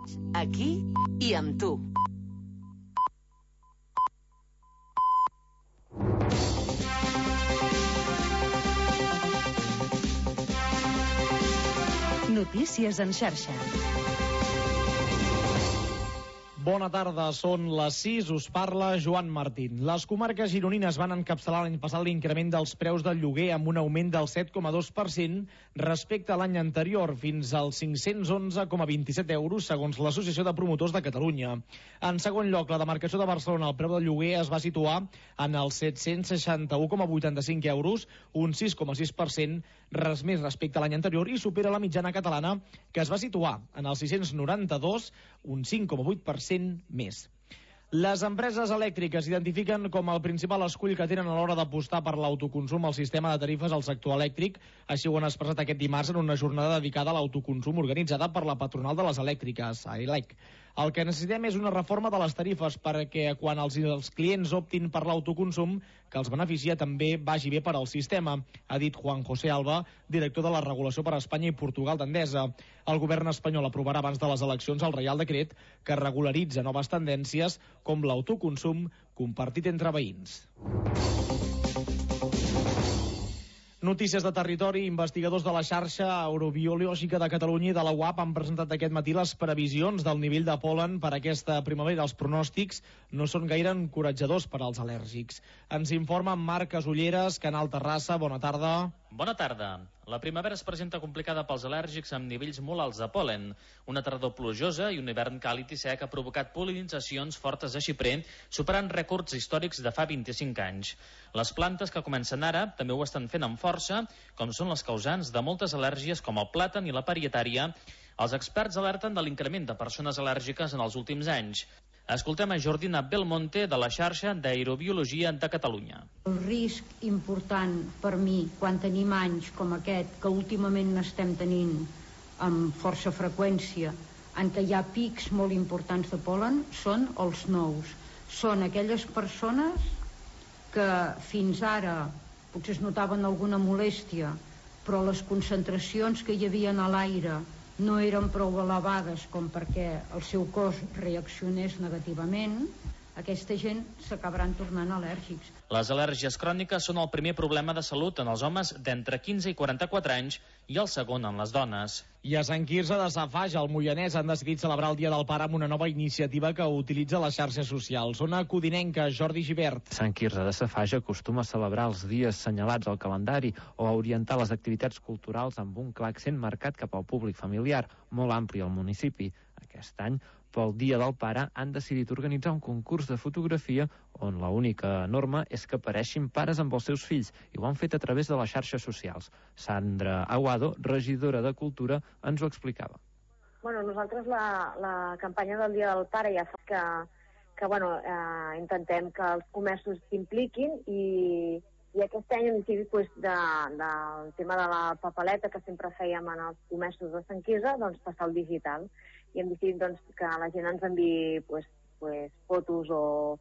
aquí i amb tu. Notícies en xarxa. Bona tarda, són les 6, us parla Joan Martín. Les comarques gironines van encapçalar l'any passat l'increment dels preus del lloguer amb un augment del 7,2% respecte a l'any anterior, fins als 511,27 euros, segons l'Associació de Promotors de Catalunya. En segon lloc, la demarcació de Barcelona, el preu del lloguer es va situar en els 761,85 euros, un 6,6%, res més respecte a l'any anterior, i supera la mitjana catalana, que es va situar en els 692, un 5,8% més. Les empreses elèctriques identifiquen com el principal escull que tenen a l'hora d'apostar per l'autoconsum al sistema de tarifes al sector elèctric. Així ho han expressat aquest dimarts en una jornada dedicada a l'autoconsum organitzada per la patronal de les elèctriques, AELEC. El que necessitem és una reforma de les tarifes perquè quan els clients optin per l'autoconsum, que els beneficia també vagi bé per al sistema, ha dit Juan José Alba, director de la regulació per a Espanya i Portugal d'Endesa. El govern espanyol aprovarà abans de les eleccions el Reial Decret que regularitza noves tendències com l'autoconsum compartit entre veïns. Notícies de territori. Investigadors de la xarxa agrobiològica de Catalunya i de la UAP han presentat aquest matí les previsions del nivell de pol·len per aquesta primavera. Els pronòstics no són gaire encoratjadors per als al·lèrgics. Ens informa Marc Casulleres, Canal Terrassa. Bona tarda. Bona tarda. La primavera es presenta complicada pels al·lèrgics amb nivells molt alts de pol·len. Una tardor plujosa i un hivern càlid i sec ha provocat pol·linitzacions fortes de xiprer, superant rècords històrics de fa 25 anys. Les plantes que comencen ara també ho estan fent amb força, com són les causants de moltes al·lèrgies com el plàtan i la parietària. Els experts alerten de l'increment de persones al·lèrgiques en els últims anys. Escoltem a Jordina Belmonte de la xarxa d'aerobiologia de Catalunya. El risc important per mi, quan tenim anys com aquest, que últimament n'estem tenint amb força freqüència, en què hi ha pics molt importants de pol·len, són els nous. Són aquelles persones que fins ara potser es notaven alguna molèstia, però les concentracions que hi havia a l'aire no eren prou elevades com perquè el seu cos reaccionés negativament. Aquesta gent s'acabaran tornant al·lèrgics. Les al·lèrgies cròniques són el primer problema de salut en els homes d'entre 15 i 44 anys i el segon en les dones. I a Sant Quirze de Safaja, al Moianès, han decidit celebrar el Dia del Pare amb una nova iniciativa que utilitza les xarxes socials. Zona codinenca, Jordi Gibert. Sant Quirze de Safaja acostuma a celebrar els dies senyalats al calendari o a orientar les activitats culturals amb un clar accent marcat cap al públic familiar, molt ampli al municipi. Aquest any, pel Dia del Pare, han decidit organitzar un concurs de fotografia on l'única norma és que apareixin pares amb els seus fills, i ho han fet a través de les xarxes socials. Sandra Aguado, regidora de Cultura, ens ho explicava. Bueno, nosaltres la campanya del Dia del Pare ja fa que intentem que els comerços s'impliquin i aquest any hem decidit del tema de la papeleta que sempre fèiem en els comerços de Sant Quirze, doncs passar al digital. I hem decidit que la gent ens enviï fotos o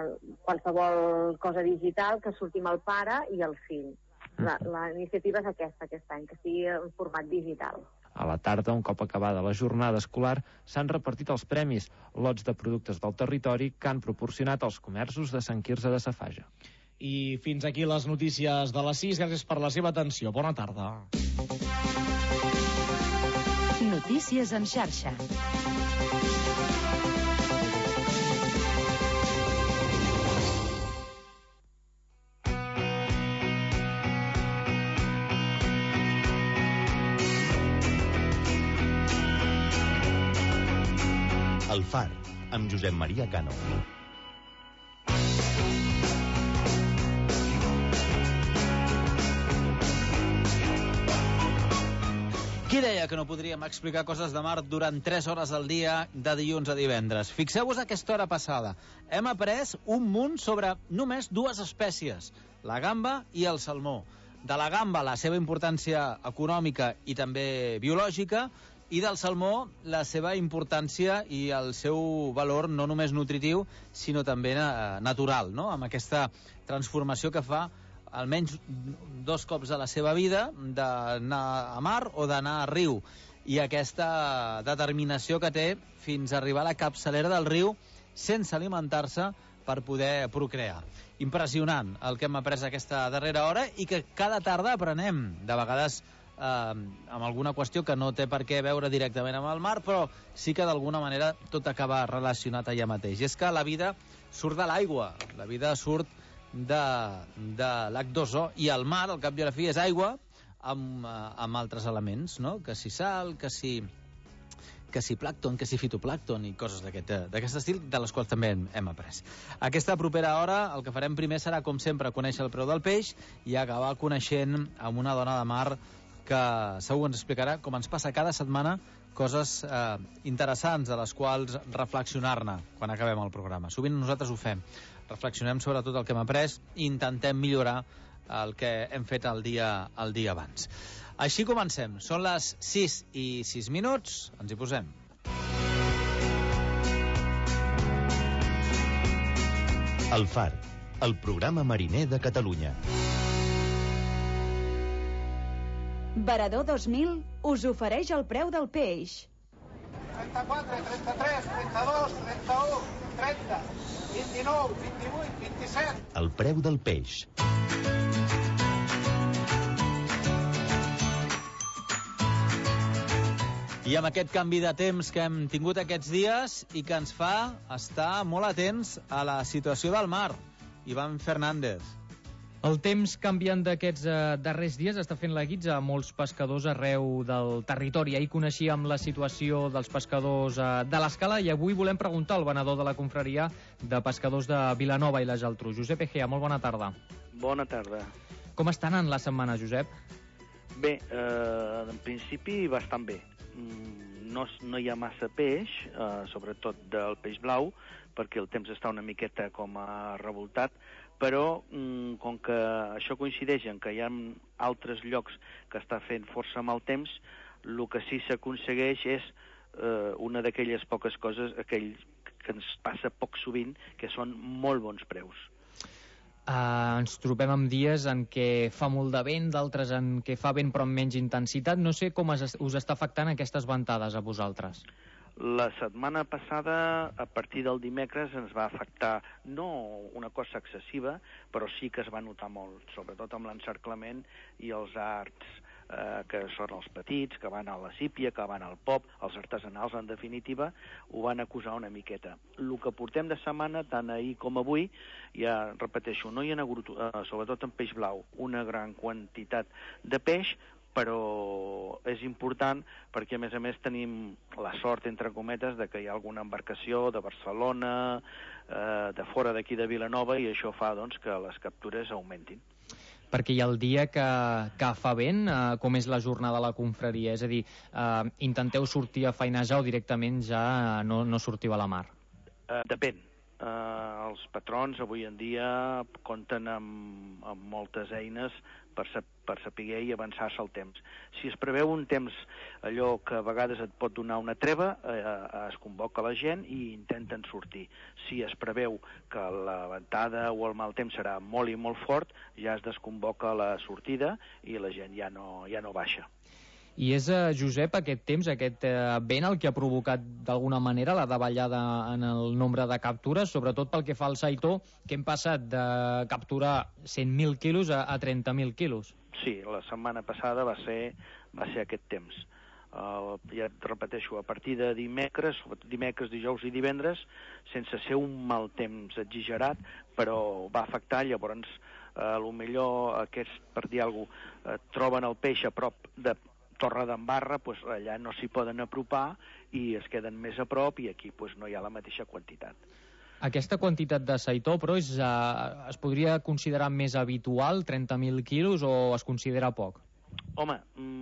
qualsevol cosa digital que surti amb el pare i el fill. La iniciativa és aquest any, que sigui en format digital. A la tarda, un cop acabada la jornada escolar, s'han repartit els premis, lots de productes del territori que han proporcionat els comerços de Sant Quirze de Safaja. I fins aquí les notícies de les 6. Gràcies per la seva atenció. Bona tarda. Notícies en xarxa. El Far, amb Josep Maria Cano. Qui deia que no podríem explicar coses de mar durant 3 hores al dia de dilluns a divendres? Fixeu-vos aquesta hora passada. Hem après un munt sobre només 2 espècies, la gamba i el salmó. De la gamba, la seva importància econòmica i també biològica, i del salmó, la seva importància i el seu valor no només nutritiu, sinó també natural, no? Amb aquesta transformació que fa almenys 2 cops a la seva vida d'anar a mar o d'anar a riu. i aquesta determinació que té fins a arribar a la capçalera del riu sense alimentar-se per poder procrear. Impressionant el que hem après aquesta darrera hora i que cada tarda aprenem, de vegades amb alguna qüestió que no té per què veure directament amb el mar, però sí que d'alguna manera tot acaba relacionat allà mateix. I és que la vida surt de l'aigua, la vida surt de l'H2O, i el mar, al cap i a la fi, és aigua amb altres elements, no? Que si sal, que si plàncton, que si fitoplàncton i coses d'aquest estil, de les quals també hem après. Aquesta propera hora el que farem primer serà, com sempre, conèixer el preu del peix i acabar coneixent amb una dona de mar que segur ens explicarà, com ens passa cada setmana, coses interessants de les quals reflexionar-ne quan acabem el programa. Sovint nosaltres ho fem. Reflexionem sobre tot el que hem après i intentem millorar el que hem fet el dia abans. Així comencem. Són les 6:06. Ens hi posem. El Far, el programa mariner de Catalunya. Varador 2000 us ofereix el preu del peix. 34, 33, 32, 31, 30, 29, 28, 27... El preu del peix. I amb aquest canvi de temps que hem tingut aquests dies i que ens fa estar molt atents a la situació del mar. Ivan Fernández. El temps canviant d'aquests darrers dies està fent la guitza a molts pescadors arreu del territori. Ahir coneixíem la situació dels pescadors de l'Escala i avui volem preguntar al venedor de la confraria de pescadors de Vilanova i la Geltrú, Josep Egea. Molt bona tarda. Bona tarda. Com estan en la setmana, Josep? Bé, en principi bastant bé. No hi ha massa peix, sobretot del peix blau, perquè el temps està una miqueta com a revoltat, però com que això coincideix en que hi ha altres llocs que està fent força mal temps, el que sí s'aconsegueix és una d'aquelles poques coses, aquell que ens passa poc sovint, que són molt bons preus. Ens trobem amb dies en què fa molt de vent, d'altres en què fa vent però amb menys intensitat. No sé com us està afectant aquestes ventades a vosaltres. La setmana passada, a partir del dimecres, ens va afectar no una cosa excessiva, però sí que es va notar molt, sobretot amb l'encerclament i els arts que són els petits, que van a la sípia, que van al pop, els artesanals, en definitiva, ho van acusar una miqueta. El que portem de setmana, tant ahir com avui, ja repeteixo, no hi ha hagut, sobretot en peix blau, una gran quantitat de peix, però és important perquè, a més, tenim la sort, entre cometes, de que hi ha alguna embarcació de Barcelona, de fora d'aquí de Vilanova, i això fa doncs, que les captures augmentin. Perquè hi ha el dia que fa vent, com és la jornada de la confraria? És a dir, intenteu sortir a feinejar o directament ja no sortiu a la mar? Depèn. Els patrons avui en dia compten amb moltes eines per saber i avançar-se el temps. Si es preveu un temps, allò que a vegades et pot donar una treva, es convoca la gent i intenten sortir. Si es preveu que la ventada o el mal temps serà molt i molt fort, ja es desconvoca la sortida i la gent ja no baixa. I és, Josep, aquest temps, aquest vent, el que ha provocat d'alguna manera la davallada en el nombre de captures, sobretot pel que fa al saitó, que hem passat de capturar 100.000 quilos a 30.000 quilos. Sí, la setmana passada va ser aquest temps. Ja et repeteixo, a partir de dimecres, dijous i divendres, sense ser un mal temps exagerat, però va afectar. Llavors, potser aquests, per dir alguna cosa, troben el peix a prop de Torre d'Embarra, doncs allà no s'hi poden apropar i es queden més a prop i aquí doncs no hi ha la mateixa quantitat. Aquesta quantitat de saitó, però, es podria considerar més habitual, 30.000 quilos, o es considera poc? Home,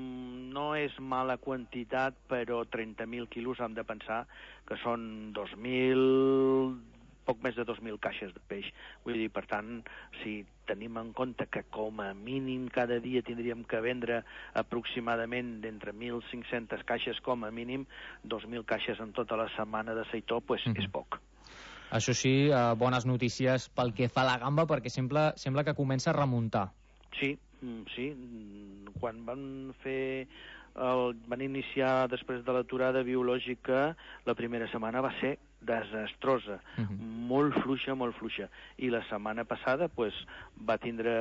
no és mala quantitat, però 30.000 quilos hem de pensar que són 2.000... poc més de 2.000 caixes de peix. Vull dir, per tant, si tenim en compte que com a mínim cada dia tindríem que vendre aproximadament d'entre 1.500 caixes com a mínim, 2.000 caixes en tota la setmana de saitó, doncs és poc. Això sí, bones notícies pel que fa a la gamba, perquè sembla que comença a remuntar. Sí. Quan van fer van iniciar després de l'aturada biològica, la primera setmana va ser desastrosa, molt fluixa, i la setmana passada va tindre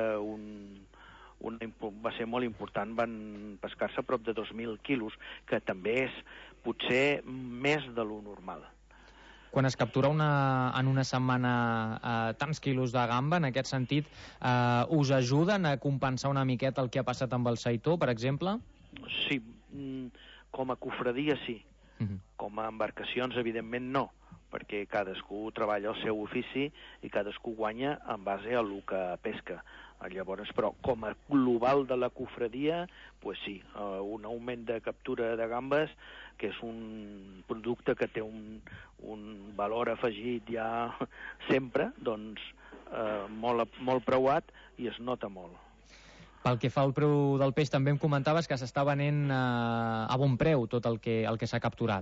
va ser molt important, van pescar-se a prop de 2.000 quilos, que també és potser més de lo normal. Quan es captura en una setmana tants quilos de gamba, en aquest sentit, us ajuden a compensar una miqueta el que ha passat amb el seitó, per exemple? Sí, com a cofradia sí. Com a embarcacions, evidentment, no, perquè cadascú treballa el seu ofici i cadascú guanya en base a el que pesca. Llavors, però com a global de la cofradia, sí, un augment de captura de gambes, que és un producte que té un valor afegit ja sempre, doncs molt preuat i es nota molt. Pel que fa al preu del peix, també em comentaves que s'està venent a bon preu tot el que s'ha capturat.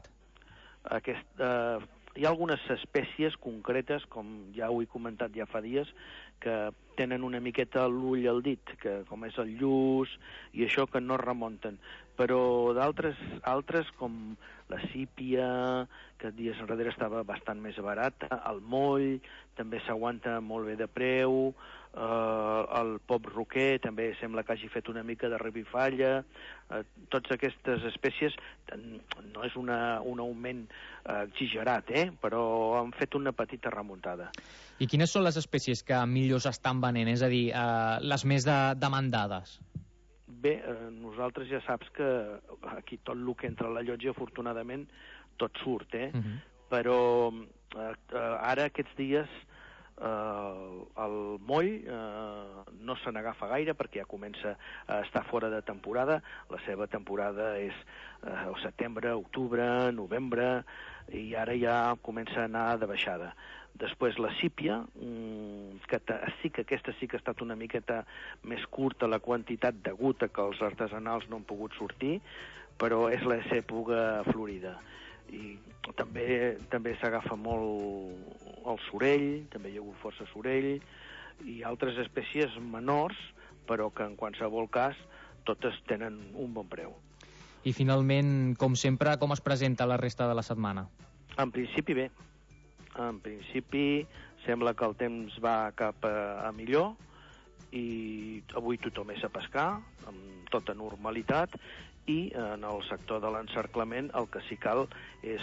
Hi ha algunes espècies concretes, com ja ho he comentat ja fa dies, que tenen una miqueta l'ull al dit, com és el lluç i això, que no remunten. Però altres, com la sípia, que dies enrere estava bastant més barata, el moll també s'aguanta molt bé de preu, el pop roquer també sembla que hagi fet una mica de revifalla. Totes aquestes espècies no és un augment exagerat, però han fet una petita remuntada. I quines són les espècies que millor s'estan venent, és a dir, les més demandades? Bé, nosaltres ja saps que aquí tot el que entra a la llotja, afortunadament, tot surt, però ara aquests dies el moll no se n'agafa gaire perquè ja comença a estar fora de temporada. La seva temporada és setembre, octubre, novembre, i ara ja comença a anar de baixada. Després la sípia, que aquesta sí que ha estat una miqueta més curta la quantitat degut a que els artesanals no han pogut sortir, però és la època florida. I també s'agafa molt el sorell, també hi ha hagut força sorell, i altres espècies menors, però que en qualsevol cas totes tenen un bon preu. I finalment, com sempre, com es presenta la resta de la setmana? En principi bé. En principi sembla que el temps va cap a millor i avui tothom és a pescar amb tota normalitat, i en el sector de l'encerclament el que sí cal és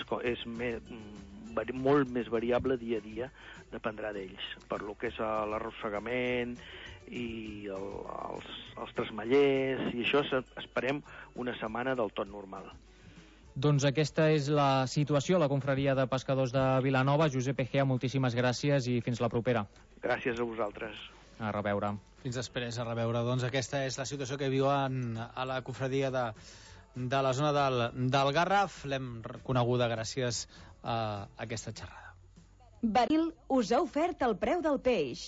molt més variable dia a dia, dependrà d'ells, per lo que és l'arrossegament i els tresmallers, i això esperem una setmana del tot normal. Doncs aquesta és la situació a la confraria de pescadors de Vilanova. Josep Egea, moltíssimes gràcies i fins la propera. Gràcies a vosaltres. A reveure. Fins després, a reveure. Doncs aquesta és la situació que viuen a la confraria de la zona del Garraf. L'hem coneguda gràcies a aquesta xerrada. Baril us ha ofert el preu del peix.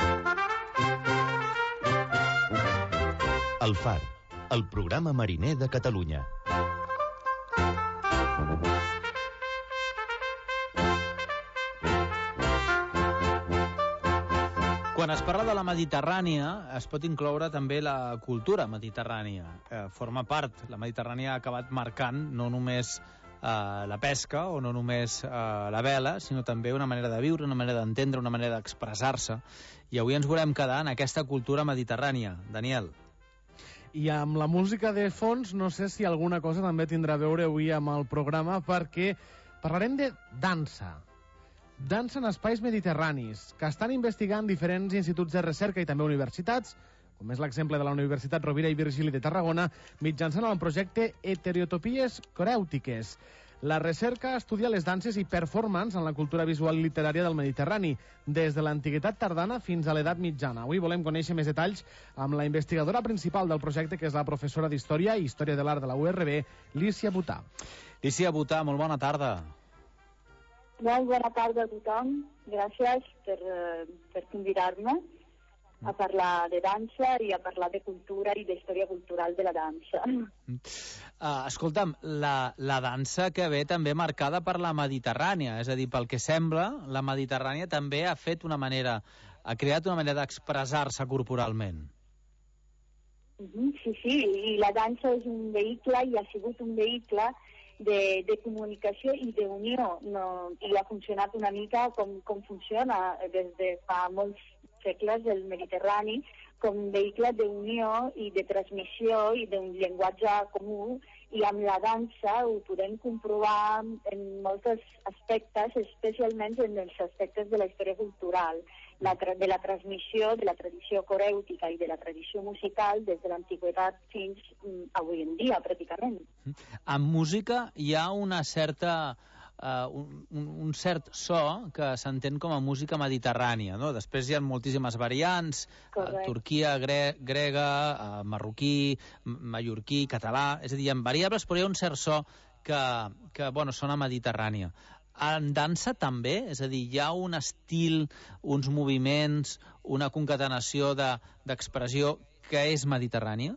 El Far, el programa mariner de Catalunya. Quan es parla de la Mediterrània, es pot incloure també la cultura mediterrània. Forma part, la Mediterrània ha acabat marcant no només la pesca o no només la vela, sinó també una manera de viure, una manera d'entendre, una manera d'expressar-se. I avui ens volem quedar en aquesta cultura mediterrània. Daniel. I amb la música de fons, no sé si alguna cosa també tindrà a veure avui amb el programa, perquè parlarem de dansa. Dansa en espais mediterranis, que estan investigant diferents instituts de recerca i també universitats, com és l'exemple de la Universitat Rovira i Virgili de Tarragona, mitjançant el projecte Heterotopies Corèutiques. La recerca estudia les danses i performance en la cultura visual i literària del Mediterrani, des de l'antiguitat tardana fins a l'edat mitjana. Avui volem conèixer més detalls amb la investigadora principal del projecte, que és la professora d'Història i Història de l'Art de la URB, Lícia Butà. Lícia Butà, molt bona tarda. Molt bona tarda a tothom. Gràcies per convidar-me a parlar de dansa i a parlar de cultura i d'història cultural de la dansa. Escolta'm, la dansa que ve també marcada per la Mediterrània, és a dir, pel que sembla, la Mediterrània també ha creat una manera d'expressar-se corporalment. Sí, i la dansa és un vehicle i ha sigut un vehicle de comunicació i d'unió, i ha funcionat una mica com funciona des de fa molts segles del Mediterrani, com vehicle d'unió i de transmissió i d'un llenguatge comú, i amb la dansa ho podem comprovar en molts aspectes, especialment en els aspectes de la història cultural, de la transmissió de la tradició corèutica i de la tradició musical des de l'antiguitat fins avui en dia, pràcticament. En música hi ha una certa... un cert so que s'entén com a música mediterrània, no? Després hi ha moltíssimes variants, turquia, grega, marroquí, mallorquí, català, és a dir, hi ha variables, però hi ha un cert so que sona mediterrània. En dansa també? És a dir, hi ha un estil, uns moviments, una concatenació d'expressió que és mediterrània?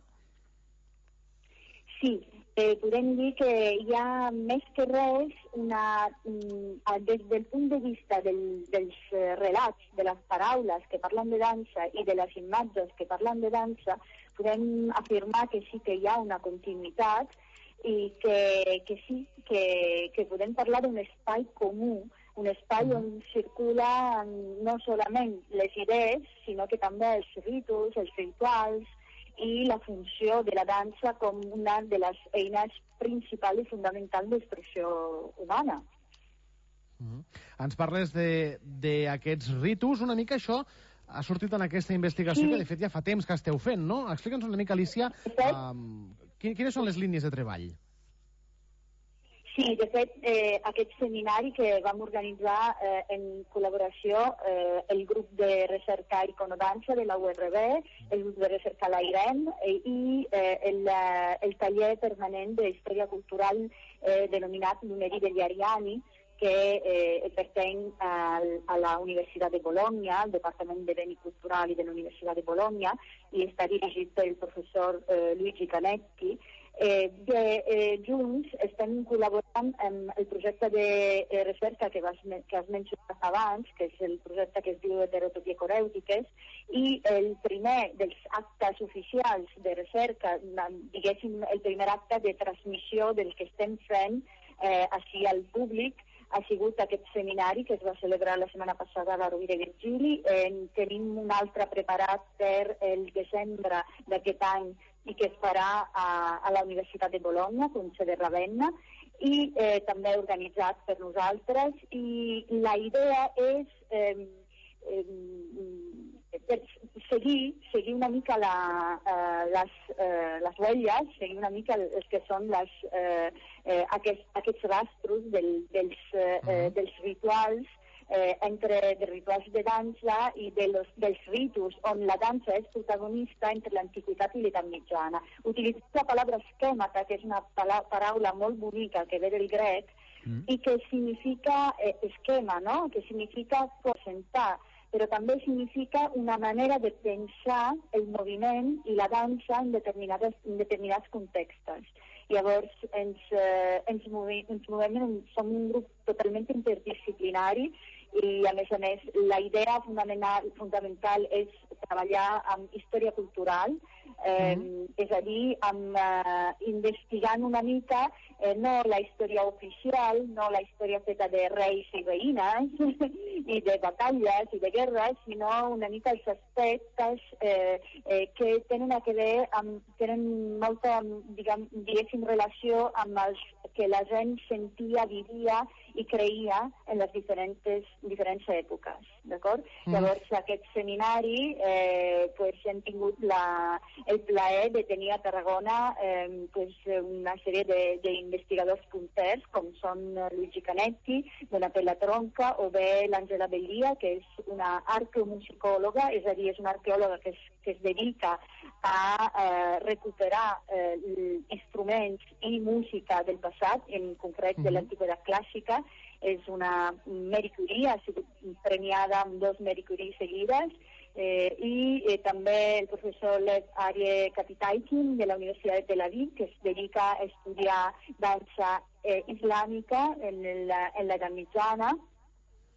Sí, podem dir que hi ha més que res des del punt de vista dels relats, de les paraules que parlen de dansa i de les imatges que parlen de dansa, podem afirmar que sí que hi ha una continuïtat i que sí, que podem parlar d'un espai comú, un espai on circulen no solament les idees, sinó que també els ritus, els rituals, i la funció de la dansa com una de les eines principals i fonamentals d'expressió humana. Ens parles d'aquests ritus, una mica això ha sortit en aquesta investigació que de fet ja fa temps que esteu fent, no? Explica'ns una mica, Alicia, quines són les línies de treball? Sí, de fet, aquest seminari que vam organitzar en col·laboració el grup de recerca Iconodansa de la URB, el grup de recerca l'AIREM i el taller permanent d'història cultural denominat Numeri degli Ariani, que pertany a la Universitat de Bologna, al Departament de Beni Culturali de la Universitat de Bologna, i està dirigit pel professor Luigi Canetti. Junts estem col·laborant amb el projecte de recerca que has mencionat abans, que és el projecte que es diu Heterotopia Corèutiques, i el primer dels actes oficials de recerca, diguéssim, el primer acte de transmissió del que estem fent així al públic, ha sigut aquest seminari que es va celebrar la setmana passada a la Rovira i Virgili. Tenim un altre preparat per el desembre d'aquest any i que es farà a la Universitat de Bologna, Conce de Ravenna, i també organitzat per nosaltres. I la idea és seguir una mica les huelles, seguir una mica els que són aquests rastros dels rituals, entre de rituals de dansa i dels ritus, on la dansa és protagonista entre l'antiguitat i l'edat mitjana. Utilitzar la paraula esquemata, que és una paraula molt bonica que ve del grec, i que significa esquema, no? Que significa presentar, però també significa una manera de pensar el moviment i la dansa en determinats contextos. Llavors, ens movem, som un grup totalment interdisciplinari i, a més, la idea fonamental és treballar amb història cultural, és a dir, investigant una mica no la història oficial, no la història feta de reis i reines i de batalles i de guerres, sinó una mica els aspectes que tenen a veure tenen molta, diguéssim, relació amb els que la gent sentia, vivia i creia en les diferents èpoques, d'acord? Llavors, aquest seminari, hem tingut el plaer de tenir a Tarragona una sèrie d'investigadors punters, com són Luigi Canetti, Donatella Tronca, o bé l'Àngela Bellia, que és una arqueomusicòloga, és a dir, és una arqueòloga que es dedica a recuperar instruments i música del passat, en concret de l'antiguitat clàssica. És una Marie Curie, ha sigut premiada amb 2 Marie Curie seguides, i també el professor Lev Arie Kapitaikin de la Universitat de Tel Aviv, que es dedica a estudiar dansa islàmica en l'edat mitjana,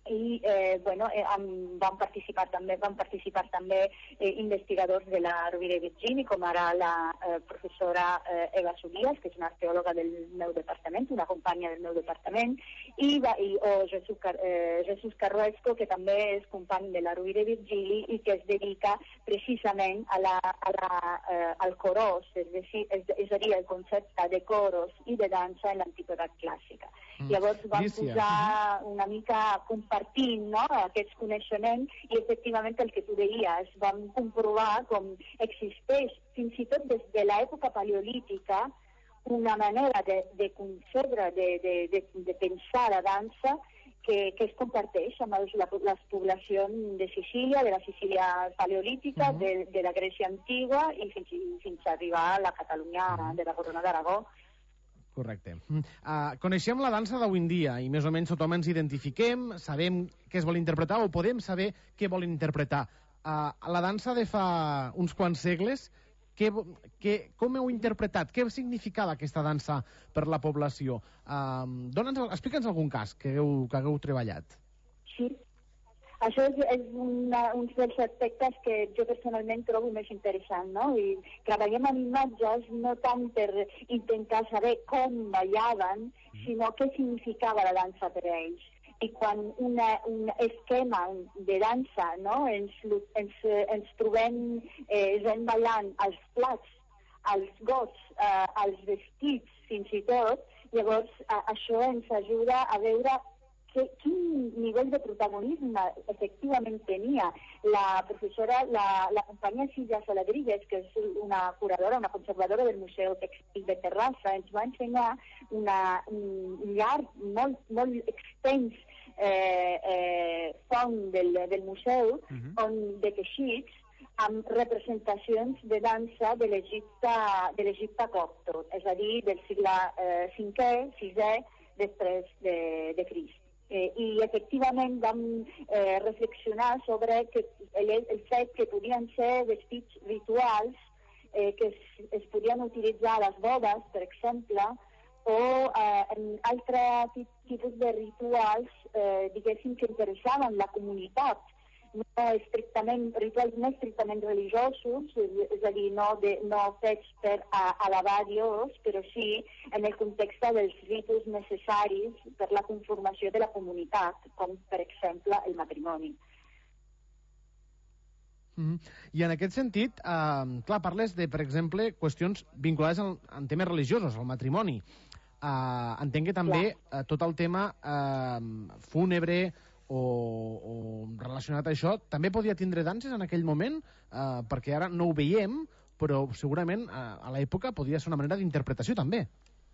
i van participar també investigadors de la Rovira i Virgili, com ara la professora Eva Subías, que és una arqueòloga del meu departament, una companya del meu departament, o Jesús Carruesco, que també és company de la Rovira i Virgili i que es dedica precisament al coros, és a dir, el concepte de coros i de dansa en l'antiguitat clàssica. Llavors vam posar una mica compartint, no?, aquests coneixements i efectivament el que tu deies, vam comprovar com existeix fins i tot des de l'època paleolítica una manera de concebre, de pensar la dansa que es comparteix amb les poblacions de Sicília, de la Sicília paleolítica, de la Grècia antigua i fins a arribar a la Catalunya de la Corona d'Aragó. Correcte. Coneixem la dansa d'avui en dia i més o menys tothom ens identifiquem, sabem què es vol interpretar o podem saber què volen interpretar. La dansa de fa uns quants segles, com heu interpretat? Què significava aquesta dansa per la població? Explica'ns algun cas que hagueu treballat. Sí. Això és un dels aspectes que jo personalment trobo més interessant, no? I treballem amb imatges no tant per intentar saber com ballaven, sinó què significava la dansa per ells. I quan un esquema de dansa, no?, ens trobem gent ballant als plats, als gots, als vestits, fins i tot, llavors això ens ajuda a veure quin nivell de protagonisme efectivament tenia la professora, la companya Silvia Saladrigues, que és una curadora, una conservadora del Museu Tèxtil de Terrassa, ens va ensenyar un llarg, molt extens font del museu de teixits amb representacions de dansa de l'Egipte copto, és a dir, del segle V, VI, després de Crist. I efectivament vam reflexionar sobre el fet que podien ser vestits rituals que es podien utilitzar a les bodes, per exemple, o en altres tipus de rituals, diguéssim, que interessaven la comunitat, rituals no estrictament religiosos, és a dir, no fets per alabar Dios, però sí en el context dels ritus necessaris per la conformació de la comunitat, com per exemple el matrimoni. I en aquest sentit, clar, parles de, per exemple, qüestions vinculades a temes religiosos, al matrimoni. Entenc que també tot el tema fúnebre o relacionat a això, també podia tindre danses en aquell moment, perquè ara no ho veiem, però segurament a l'època podia ser una manera d'interpretació també.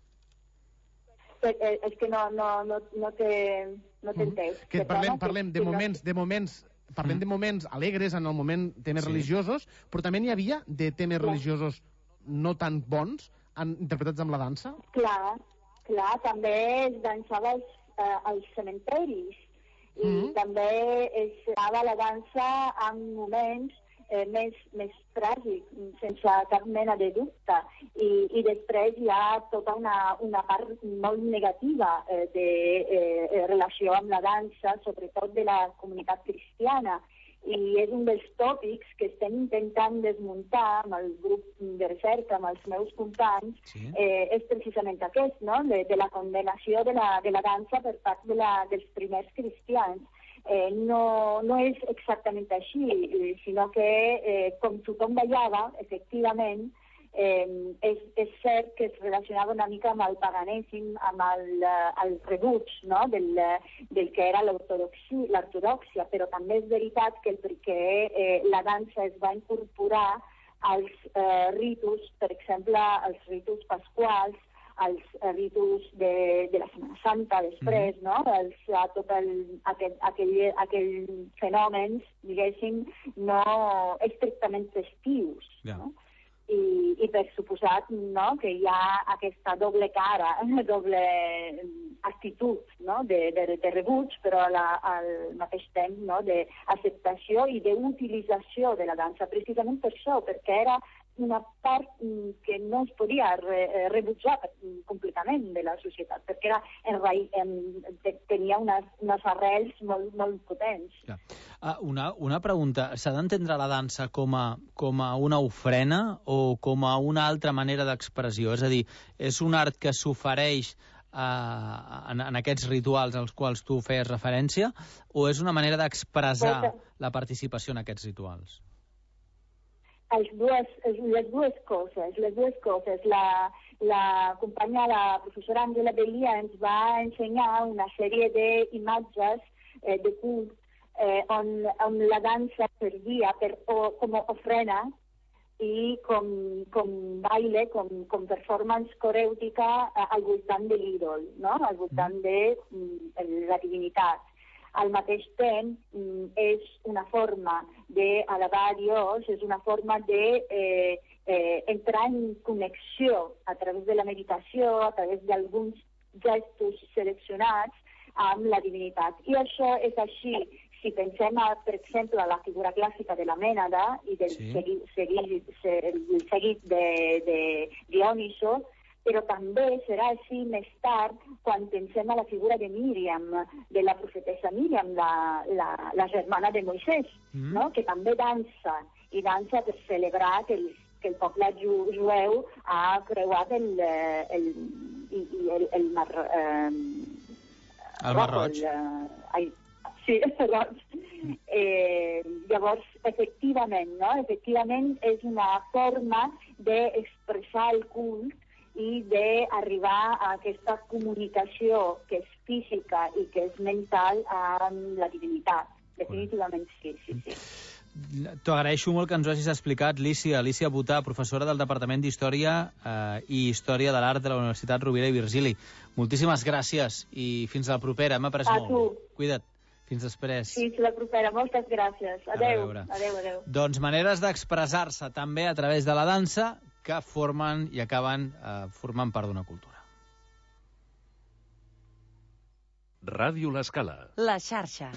És que no t'he entès. Parlem de moments alegres, en el moment temes religiosos, però també n'hi havia de temes religiosos no tan bons interpretats amb la dansa? Clar, també es dansava als cementeris i també es dava la dansa en moments més tràgics, sense cap mena de dubte. I després hi ha tota una part molt negativa de relació amb la dansa, sobretot de la comunitat cristiana. I és un dels tòpics que estem intentant desmuntar amb el grup de recerca, amb els meus companys, és precisament aquest, no?, de la condenació de la dansa per part dels primers cristians. No és exactament així, sinó que com tothom ballava, efectivament, és cert que es relacionava una mica amb el paganisme, amb el rebuig, no?, del que era l'ortodòxia, però també és veritat que la dansa es va incorporar als ritus, per exemple, als ritus pasquals, als ritus de la Setmana Santa després, no?, tot aquell fenòmens, diguéssim, no estrictament festius, no? I per suposat, no?, que hi ha aquesta doble cara, doble actitud, no?, de rebuig, però al mateix temps, no?, d'acceptació i d'utilització de la dansa, precisament per això, perquè era una part que no es podia rebutjar completament de la societat, perquè tenia unes arrels molt potents. Una pregunta, s'ha d'entendre la dansa com a una ofrena o com a una altra manera d'expressió? És a dir, és un art que s'ofereix en aquests rituals als quals tu feies referència, o és una manera d'expressar la participació en aquests rituals? Les dues coses. La companya, la professora Angela Bellia, ens va ensenyar una sèrie d'imatges de cult on la dansa servia com a ofrena i com baile, com performance corèutica al voltant de l'ídol, no? Al voltant de la divinitat. Al mateix temps, és una forma d'alabar Dios, és una forma d'entrar en connexió a través de la meditació, a través d'alguns gestos seleccionats amb la divinitat. I això és així. Si pensem, per exemple, a la figura clàssica de la Mènada i del seguit de Dioniso, però també serà així més tard quan pensem a la figura de Míriam, de la profetessa Míriam, la germana de Moisès, no? Que també dansa, i dansa per celebrar que el poble jueu ha creuat el Mar Roig. Sí, roig. Llavors, efectivament, no? Efectivament és una forma d'expressar el cult i d'arribar a aquesta comunicació que és física i que és mental amb la divinitat. Definitivament sí. T'ho agraeixo molt que ens ho hagis explicat, Lícia Botà, professora del Departament d'Història i Història de l'Art de la Universitat Rovira i Virgili. Moltíssimes gràcies i fins a la propera. M'ha après molt. Tu. Cuida't. Fins després. Fins la propera. Moltes gràcies. Adéu. Doncs maneres d'expressar-se també a través de la dansa que formen i acaben formant part d'una cultura. Ràdio L'Escala. La xarxa.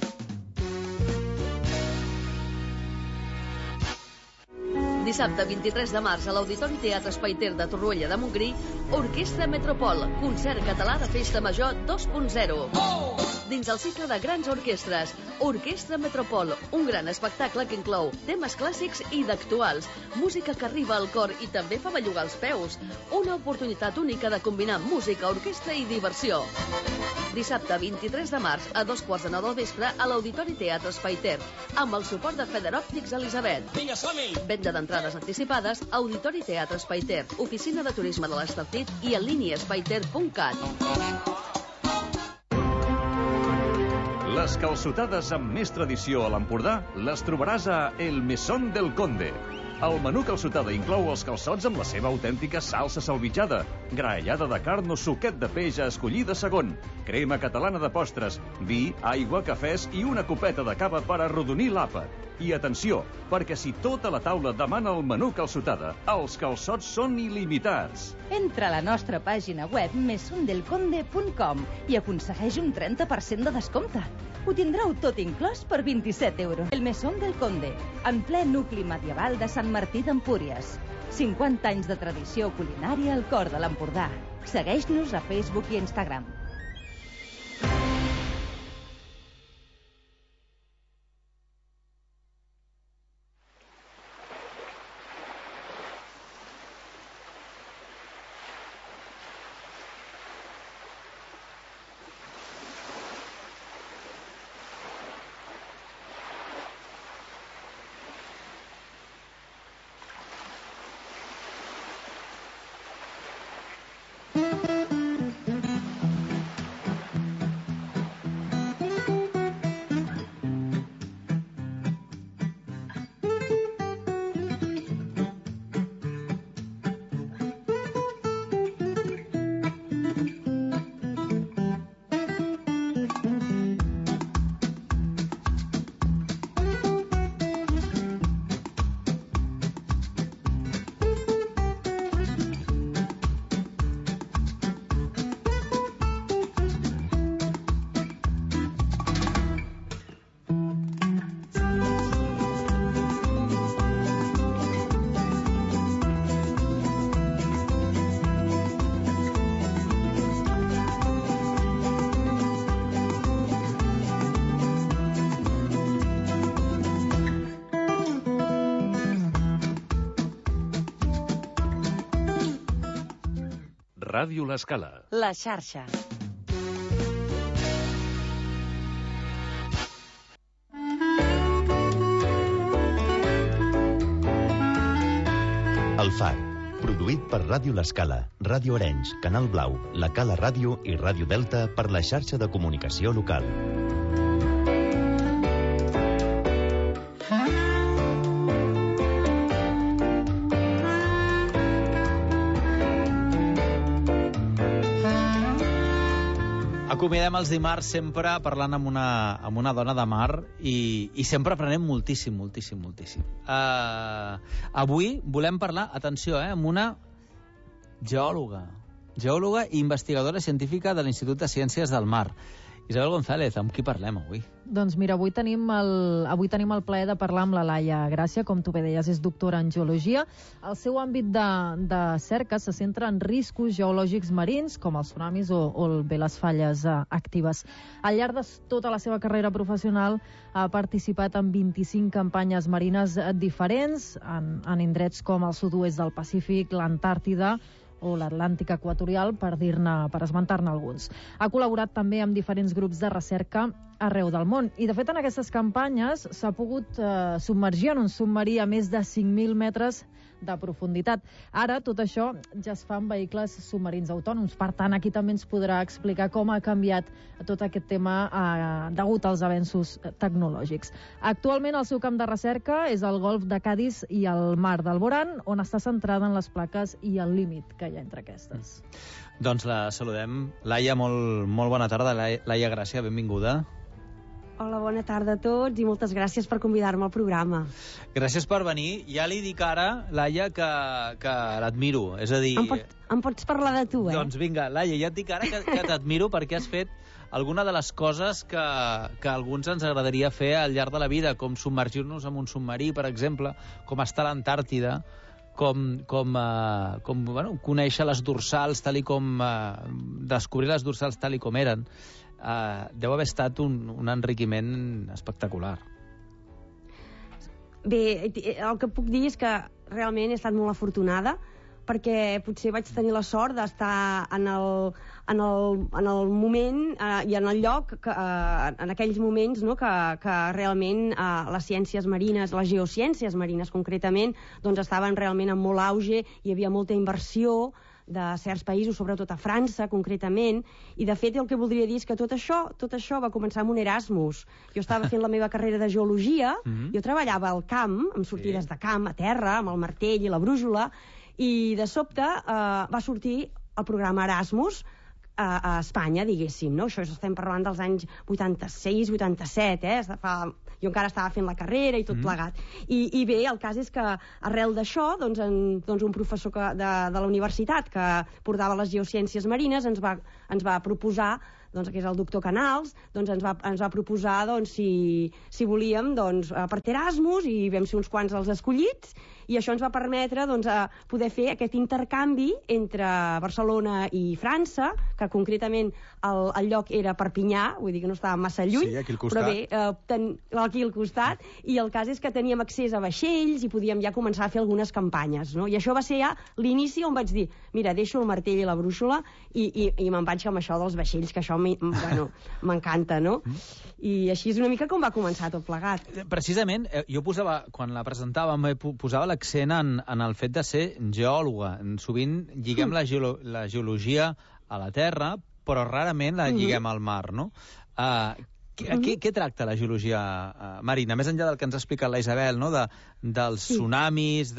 Dissabte 23 de març a l'Auditori Teatre Espai Ter de Torroella de Montgrí, Orquestra Metropol, concert català de Festa Major 2.0. Dins el cicle de grans orquestres, Orquestra Metropol, un gran espectacle que inclou temes clàssics i d'actuals, música que arriba al cor i també fa bellugar els peus. Una oportunitat única de combinar música, orquestra i diversió. Dissabte 23 de març a 2:15 del vespre a l'Auditori Teatre Espai Ter, amb el suport de Federòptics Elisabet. Venda d'entrades anticipades a Auditori Teatre Espai Ter, oficina de turisme de l'Estartit i en línia espaiter.cat. Les calçotades amb més tradició a l'Empordà les trobaràs a El Mesón del Conde. El menú calçotada inclou els calçots amb la seva autèntica salsa salvitjada, graellada de carn o suquet de peix a escollir de segon, crema catalana de postres, vi, aigua, cafès i una copeta de cava per arrodonir l'àpat. I atenció, perquè si tota la taula demana el menú calçotada, els calçots són il·limitats. Entra a la nostra pàgina web mesondelconde.com i aconsegueix un 30% de descompte. Ho tindreu tot inclòs per 27 euros. El Mesón del Conde, en ple nucli medieval de Sant Martí d'Empúries. 50 anys de tradició culinària al cor de l'Empordà. Segueix-nos a Facebook i Instagram. Ràdio L'Escala. La xarxa. El Far, produït per Ràdio L'Escala, Ràdio Arenys, Canal Blau, La Cala Ràdio i Ràdio Delta per la xarxa de comunicació local. Acomiadem els dimarts sempre parlant amb una dona de mar i sempre aprenem moltíssim. Avui volem parlar, atenció, amb una geòloga i investigadora científica de l'Institut de Ciències del Mar. Isabel González, amb qui parlem avui? Doncs mira, avui tenim el plaer de parlar amb la Laia Gràcia, com tu bé deies, és doctora en geologia. El seu àmbit de cerca se centra en riscos geològics marins, com els tsunamis o bé les falles actives. Al llarg de tota la seva carrera professional ha participat en 25 campanyes marines diferents, en indrets com el sud-oest del Pacífic, l'Antàrtida o l'Atlàntic equatorial, per esmentar-ne alguns. Ha col·laborat també amb diferents grups de recerca arreu del món. I, de fet, en aquestes campanyes s'ha pogut submergir en un submarí a més de 5.000 metres de profunditat. Ara, tot això ja es fa amb vehicles submarins autònoms. Per tant, aquí també ens podrà explicar com ha canviat tot aquest tema degut als avenços tecnològics. Actualment, el seu camp de recerca és el Golf de Cadis i el Mar d'Alborán, on està centrada en les plaques i el límit que hi ha entre aquestes. Doncs la saludem. Laia, molt bona tarda. Laia Gràcia, benvinguda. Hola, bona tarda a tots i moltes gràcies per convidar-me al programa. Gràcies per venir. Ja li dic ara, Laia, que l'admiro. És a dir... Em pots parlar de tu, Doncs vinga, Laia, ja et dic ara que t'admiro perquè has fet alguna de les coses que a alguns ens agradaria fer al llarg de la vida, com submergir-nos en un submarí, per exemple, com estar a l'Antàrtida, com conèixer les dorsals, descobrir les dorsals tal i com eren. Deu haver estat un enriquiment espectacular. Bé, el que puc dir és que realment he estat molt afortunada, perquè potser vaig tenir la sort d'estar en el moment i en el lloc, en aquells moments que realment les ciències marines, les geociències marines concretament, doncs estaven realment en molt auge, hi havia molta inversió de certs països, sobretot a França, concretament, i de fet el que voldria dir és que tot això va començar amb un Erasmus. Jo estava fent la meva carrera de geologia, jo treballava al camp, amb sortides de camp, a terra, amb el martell i la brújula, i de sobte va sortir el programa Erasmus a Espanya, diguéssim, no? Això estem parlant dels anys 86-87, jo encara estava fent la carrera i tot plegat. I bé, el cas és que arrel d'això, doncs un professor de la universitat que portava les geociències marines ens va proposar, que és el doctor Canals, ens va proposar si volíem per Erasmus, i vam ser uns quants els escollits, i això ens va permetre poder fer aquest intercanvi entre Barcelona i França, que concretament el lloc era Perpinyà, vull dir que no estava massa lluny, però bé, aquí al costat, i el cas és que teníem accés a vaixells i podíem ja començar a fer algunes campanyes, no? I això va ser ja l'inici on vaig dir, mira, deixo el martell i la brúixola i me'n vaig amb això dels vaixells, que això m'encanta, no? I així és una mica com va començar tot plegat. Precisament, jo posava, quan la presentàvem, posava l'accent en el fet de ser geòloga. Sovint lliguem la geologia a la terra, però rarament la lliguem al mar, no? Què tracta la geologia marina? Més enllà del que ens ha explicat la Isabel, no? Dels tsunamis,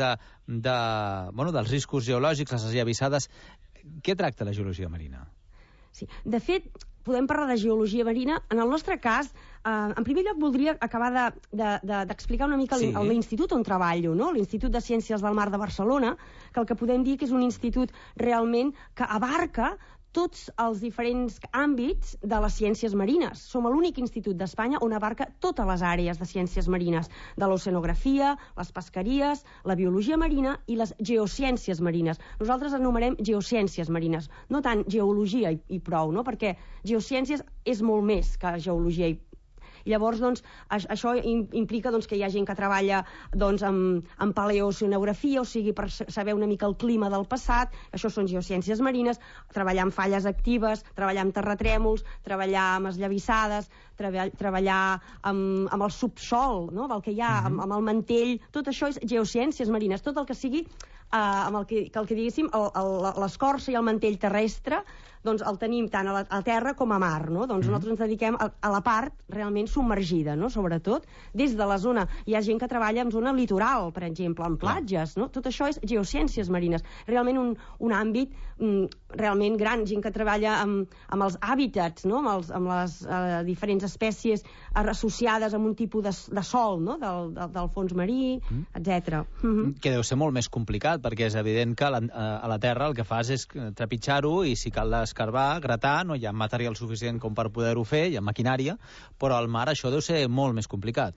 dels riscos geològics, les esllavissades. Què tracta la geologia marina? Sí. De fet, podem parlar de geologia marina. En el nostre cas, en primer lloc voldria acabar d'explicar una mica l'institut on treballo, no? L'Institut de Ciències del Mar de Barcelona, que el que podem dir que és un institut realment que abarca tots els diferents àmbits de les ciències marines. Som l'únic institut d'Espanya on abarca totes les àrees de ciències marines, de l'oceanografia, les pesqueries, la biologia marina i les geociències marines. Nosaltres anomenem geociències marines, no tant geologia i prou, no? Perquè geociències és molt més que geologia Llavors, doncs, això implica doncs, que hi ha gent que treballa doncs, en paleoceanografia, o sigui, per saber una mica el clima del passat, això són geociències marines, treballar amb falles actives, treballar amb terratrèmols, treballar amb esllavissades, treballar amb el subsol, no? El que hi ha, amb el mantell, tot això és geociències marines, tot el que sigui amb el que diguéssim, l'escorça i el mantell terrestre, doncs el tenim tant a terra com a mar, no? Doncs nosaltres ens dediquem a la part realment submergida, no? Sobretot des de la zona. Hi ha gent que treballa en zona litoral, per exemple, en platges, no? Tot això és geociències marines. Realment un àmbit realment gran, gent que treballa amb els hàbitats, no? Amb les diferents espècies associades amb un tipus de sòl, no? Del fons marí, etc. Que deu ser molt més complicat, perquè és evident que a la Terra el que fas és trepitjar-ho i si cal escarbar, gratar, no hi ha material suficient com per poder-ho fer, hi ha maquinària, però al mar això deu ser molt més complicat.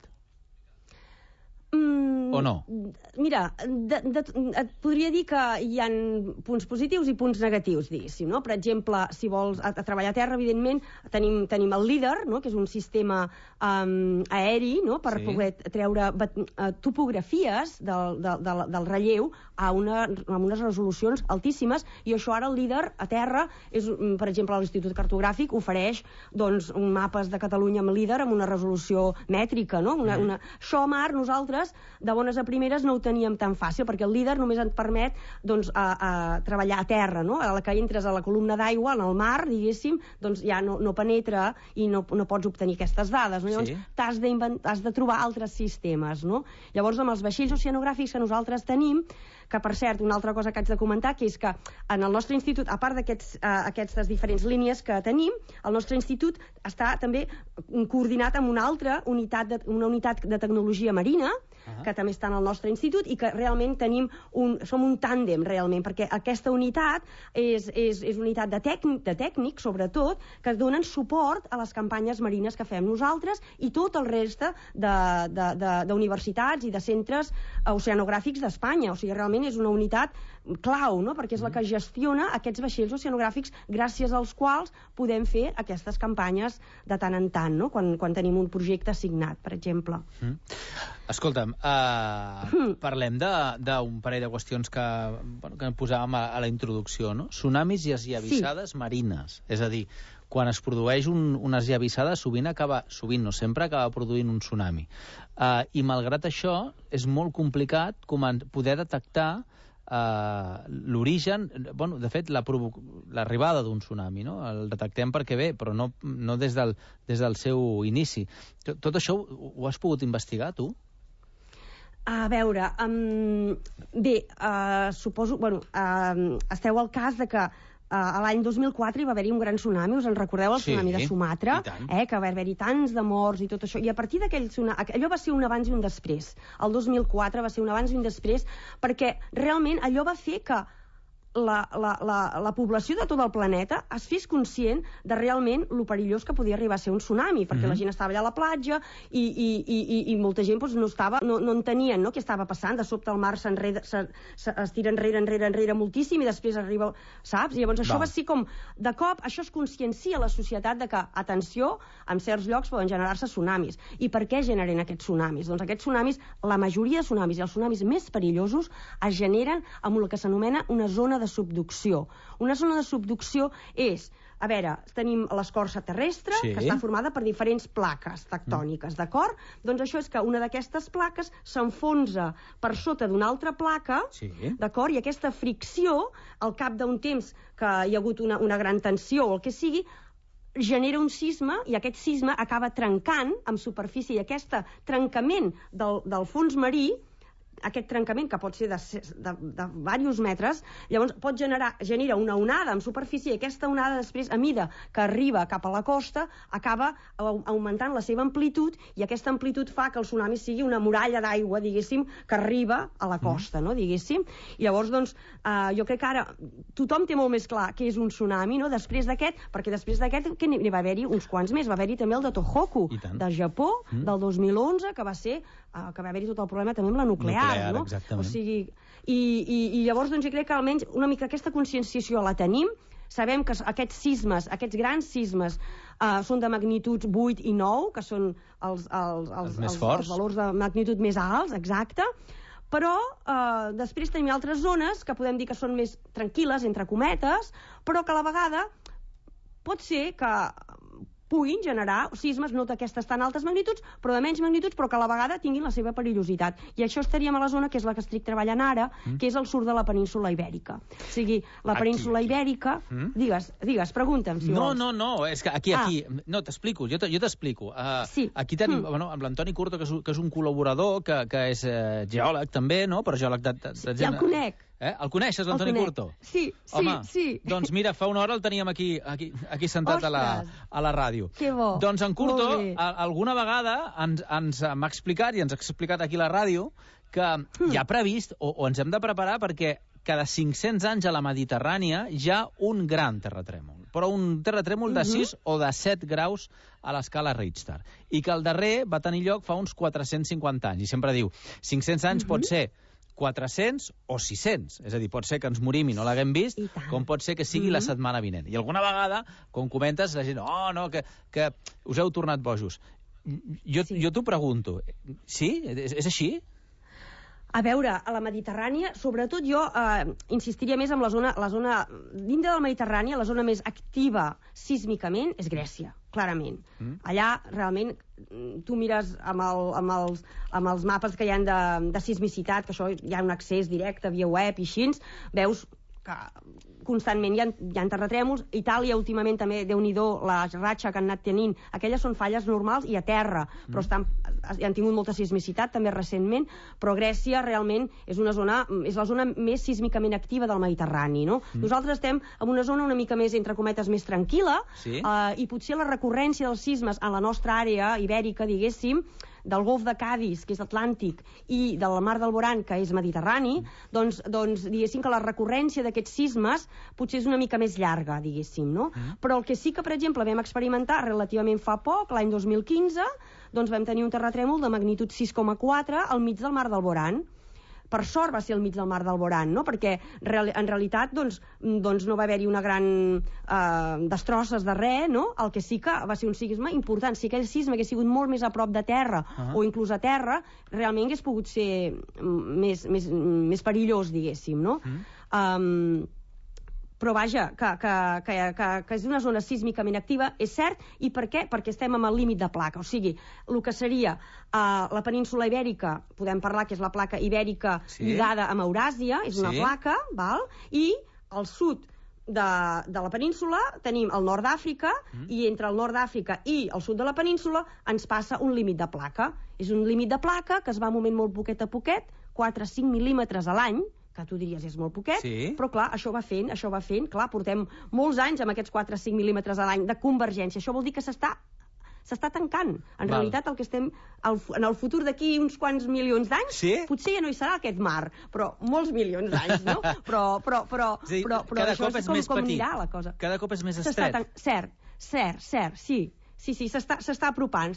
O no? Mira, et podria dir que hi ha punts positius i punts negatius, diguéssim, no? Per exemple, si vols treballar a terra, evidentment, tenim el LIDAR, no? Que és un sistema aeri, no? Per poder treure topografies del relleu amb unes resolucions altíssimes, i això ara el LIDAR a terra, per exemple, l'Institut Cartogràfic ofereix mapes de Catalunya amb LIDAR amb una resolució mètrica, no? Això a mar, nosaltres, de bones a primeres, no ho teníem tan fàcil, perquè el LIDAR només et permet treballar a terra, no? A la que entres a la columna d'aigua, en el mar, diguéssim, doncs ja no penetra i no pots obtenir aquestes dades, no? Llavors t'has de trobar altres sistemes, no? Llavors, amb els vaixells oceanogràfics que nosaltres tenim, que, per cert, una altra cosa que haig de comentar, que és que en el nostre institut, a part d'aquestes diferents línies que tenim, el nostre institut està també coordinat amb una altra unitat de tecnologia marina, que també està en el nostre institut, i que realment som un tàndem, realment, perquè aquesta unitat és unitat de tècnics, sobretot, que donen suport a les campanyes marines que fem nosaltres i tot el reste d'universitats i de centres oceanogràfics d'Espanya. O sigui, realment és una unitat clau, no? Perquè és la que gestiona aquests vaixells oceanogràfics gràcies als quals podem fer aquestes campanyes de tant en tant, no? Quan tenim un projecte assignat, per exemple. Escolta'm, parlem d'un parell de qüestions que posàvem a la introducció, no? Tsunamis i esllavissades marines. És a dir, quan es produeix una esllavissada, sovint, no sempre, acaba produint un tsunami. I malgrat això, és molt complicat poder detectar l'origen, de fet, l'arribada d'un tsunami, no? El detectem perquè ve, però no des del seu inici. Tot això ho has pogut investigar, tu? A veure, bé, suposo... Esteu al cas de que l'any 2004 hi va haver-hi un gran tsunami, us en recordeu, el tsunami de Sumatra? Que va haver-hi tants de morts i tot això, i a partir d'aquell tsunami, allò va ser un abans i un després. El 2004 va ser un abans i un després, perquè realment allò va fer que la població de tot el planeta es fes conscient de realment lo perillós que podia arribar a ser un tsunami, perquè la gent estava allà a la platja i molta gent no entenien què estava passant. De sobte el mar es tira enrere moltíssim i després arriba, saps? I llavors això va ser com, de cop, això es consciencia a la societat de que, atenció, en certs llocs poden generar-se tsunamis. I per què generen aquests tsunamis? Doncs aquests tsunamis, la majoria de tsunamis i els tsunamis més perillosos es generen amb el que s'anomena una zona de subducció. Una zona de subducció és, a veure, tenim l'escorça terrestre, que està formada per diferents plaques tectòniques, d'acord? Doncs això és que una d'aquestes plaques s'enfonsa per sota d'una altra placa, d'acord? I aquesta fricció, al cap d'un temps que hi ha hagut una gran tensió o el que sigui, genera un sisme, i aquest sisme acaba trencant amb superfície, i aquest trencament del fons marí, aquest trencament, que pot ser de diversos metres, llavors genera una onada en superfície, i aquesta onada després, a mida que arriba cap a la costa, acaba augmentant la seva amplitud, i aquesta amplitud fa que el tsunami sigui una muralla d'aigua, diguéssim, que arriba a la costa, no? Diguéssim. I llavors, doncs, jo crec que ara tothom té molt més clar què és un tsunami, no? Després d'aquest, perquè després d'aquest n'hi va haver-hi uns quants més. Va haver-hi també el de Tohoku, de Japó, del 2011, que va haver-hi tot el problema també amb la nuclear, no? Exactament. O sigui, i llavors, doncs, jo crec que almenys una mica aquesta conscienciació la tenim. sabem que aquests sismes, aquests grans sismes, són de magnituds 8 i 9, que són els valors de magnitud més alts, exacte, però després tenim altres zones que podem dir que són més tranquil·les, entre cometes, però que a la vegada pot ser que puguin generar sismes no d'aquestes tan altes magnituds, però de menys magnituds, però que a la vegada tinguin la seva perillositat. I això estaríem a la zona que és la que estic treballant ara, que és el sud de la península Ibèrica. O sigui, la península Ibèrica... Digues, pregunta'm, si vols. No, és que aquí... No, t'explico, jo t'explico. Aquí tenim amb l'Antoni Curto, que és un col·laborador, que és geòleg també, no? Però geòleg de... Sí, el conec. El coneixes, l'Antoni Curto? Sí. Doncs mira, fa una hora el teníem aquí sentat a la ràdio. Que bo. Doncs en Curto, alguna vegada m'ha explicat, i ens ha explicat aquí a la ràdio, que hi ha previst, o ens hem de preparar, perquè cada 500 anys a la Mediterrània hi ha un gran terratrèmol, però un terratrèmol de 6 o de 7 graus a l'escala Richter, i que el darrer va tenir lloc fa uns 450 anys, i sempre diu, 500 anys pot ser 400 o 600. És a dir, pot ser que ens morim i no l'haguem vist, com pot ser que sigui la setmana vinent. I alguna vegada, com comentes, la gent, que us heu tornat bojos. Jo t'ho pregunto, sí? És així? A veure, a la Mediterrània, sobretot jo insistiria més en la zona dintre del Mediterrània, la zona més activa sísmicament és Grècia, clarament. Allà, realment, tu mires amb els mapes que hi ha de sismicitat, que això hi ha un accés directe via web i així, veus que constantment hi ha terratrèmols. Itàlia, últimament, també, Déu-n'hi-do, la ratxa que han anat tenint, aquelles són falles normals i a terra, però han tingut molta sismicitat, també recentment, però Grècia, realment, és la zona més sísmicament activa del Mediterrani, no? Nosaltres estem en una zona una mica més, entre cometes, més tranquil·la, i potser la recurrència dels sismes en la nostra àrea ibèrica, diguéssim, del Golf de Cadis, que és Atlàntic, i de la Mar d'Alborán, que és Mediterrani, doncs diguéssim que la recurrència d'aquests sismes potser és una mica més llarga, diguéssim, no? Però el que sí que, per exemple, vam experimentar relativament fa poc, l'any 2015, doncs vam tenir un terratrèmol de magnitud 6,4 al mig del Mar d'Alborán. Per sort va ser al mig del Mar d'Alborán, no? Perquè en realitat doncs no va haver-hi una gran destrosses de res, no? El que sí que va ser un sisme important. Si aquell sisme hagués sigut molt més a prop de terra o inclús a terra, realment hagués pogut ser més perillós, diguéssim, no? Però vaja, que és una zona sísmicament activa, és cert. I per què? Perquè estem amb el límit de placa. O sigui, el que seria la península ibèrica, podem parlar que és la placa ibèrica lligada amb Euràsia, és una placa, i al sud de la península tenim el nord d'Àfrica, i entre el nord d'Àfrica i el sud de la península ens passa un límit de placa. És un límit de placa que es va movent molt poquet a poquet, 4-5 mil·límetres a l'any, que tu diries és molt poquet, però clar, això va fent, clar, portem molts anys amb aquests 4-5 mil·límetres a l'any de convergència. Això vol dir que s'està tancant. En realitat, el que estem en el futur d'aquí uns quants milions d'anys, potser ja no hi serà aquest mar, però molts milions d'anys, no? Però això és com anirà la cosa. Cada cop és més estret. Cert, sí. Sí, s'està apropant,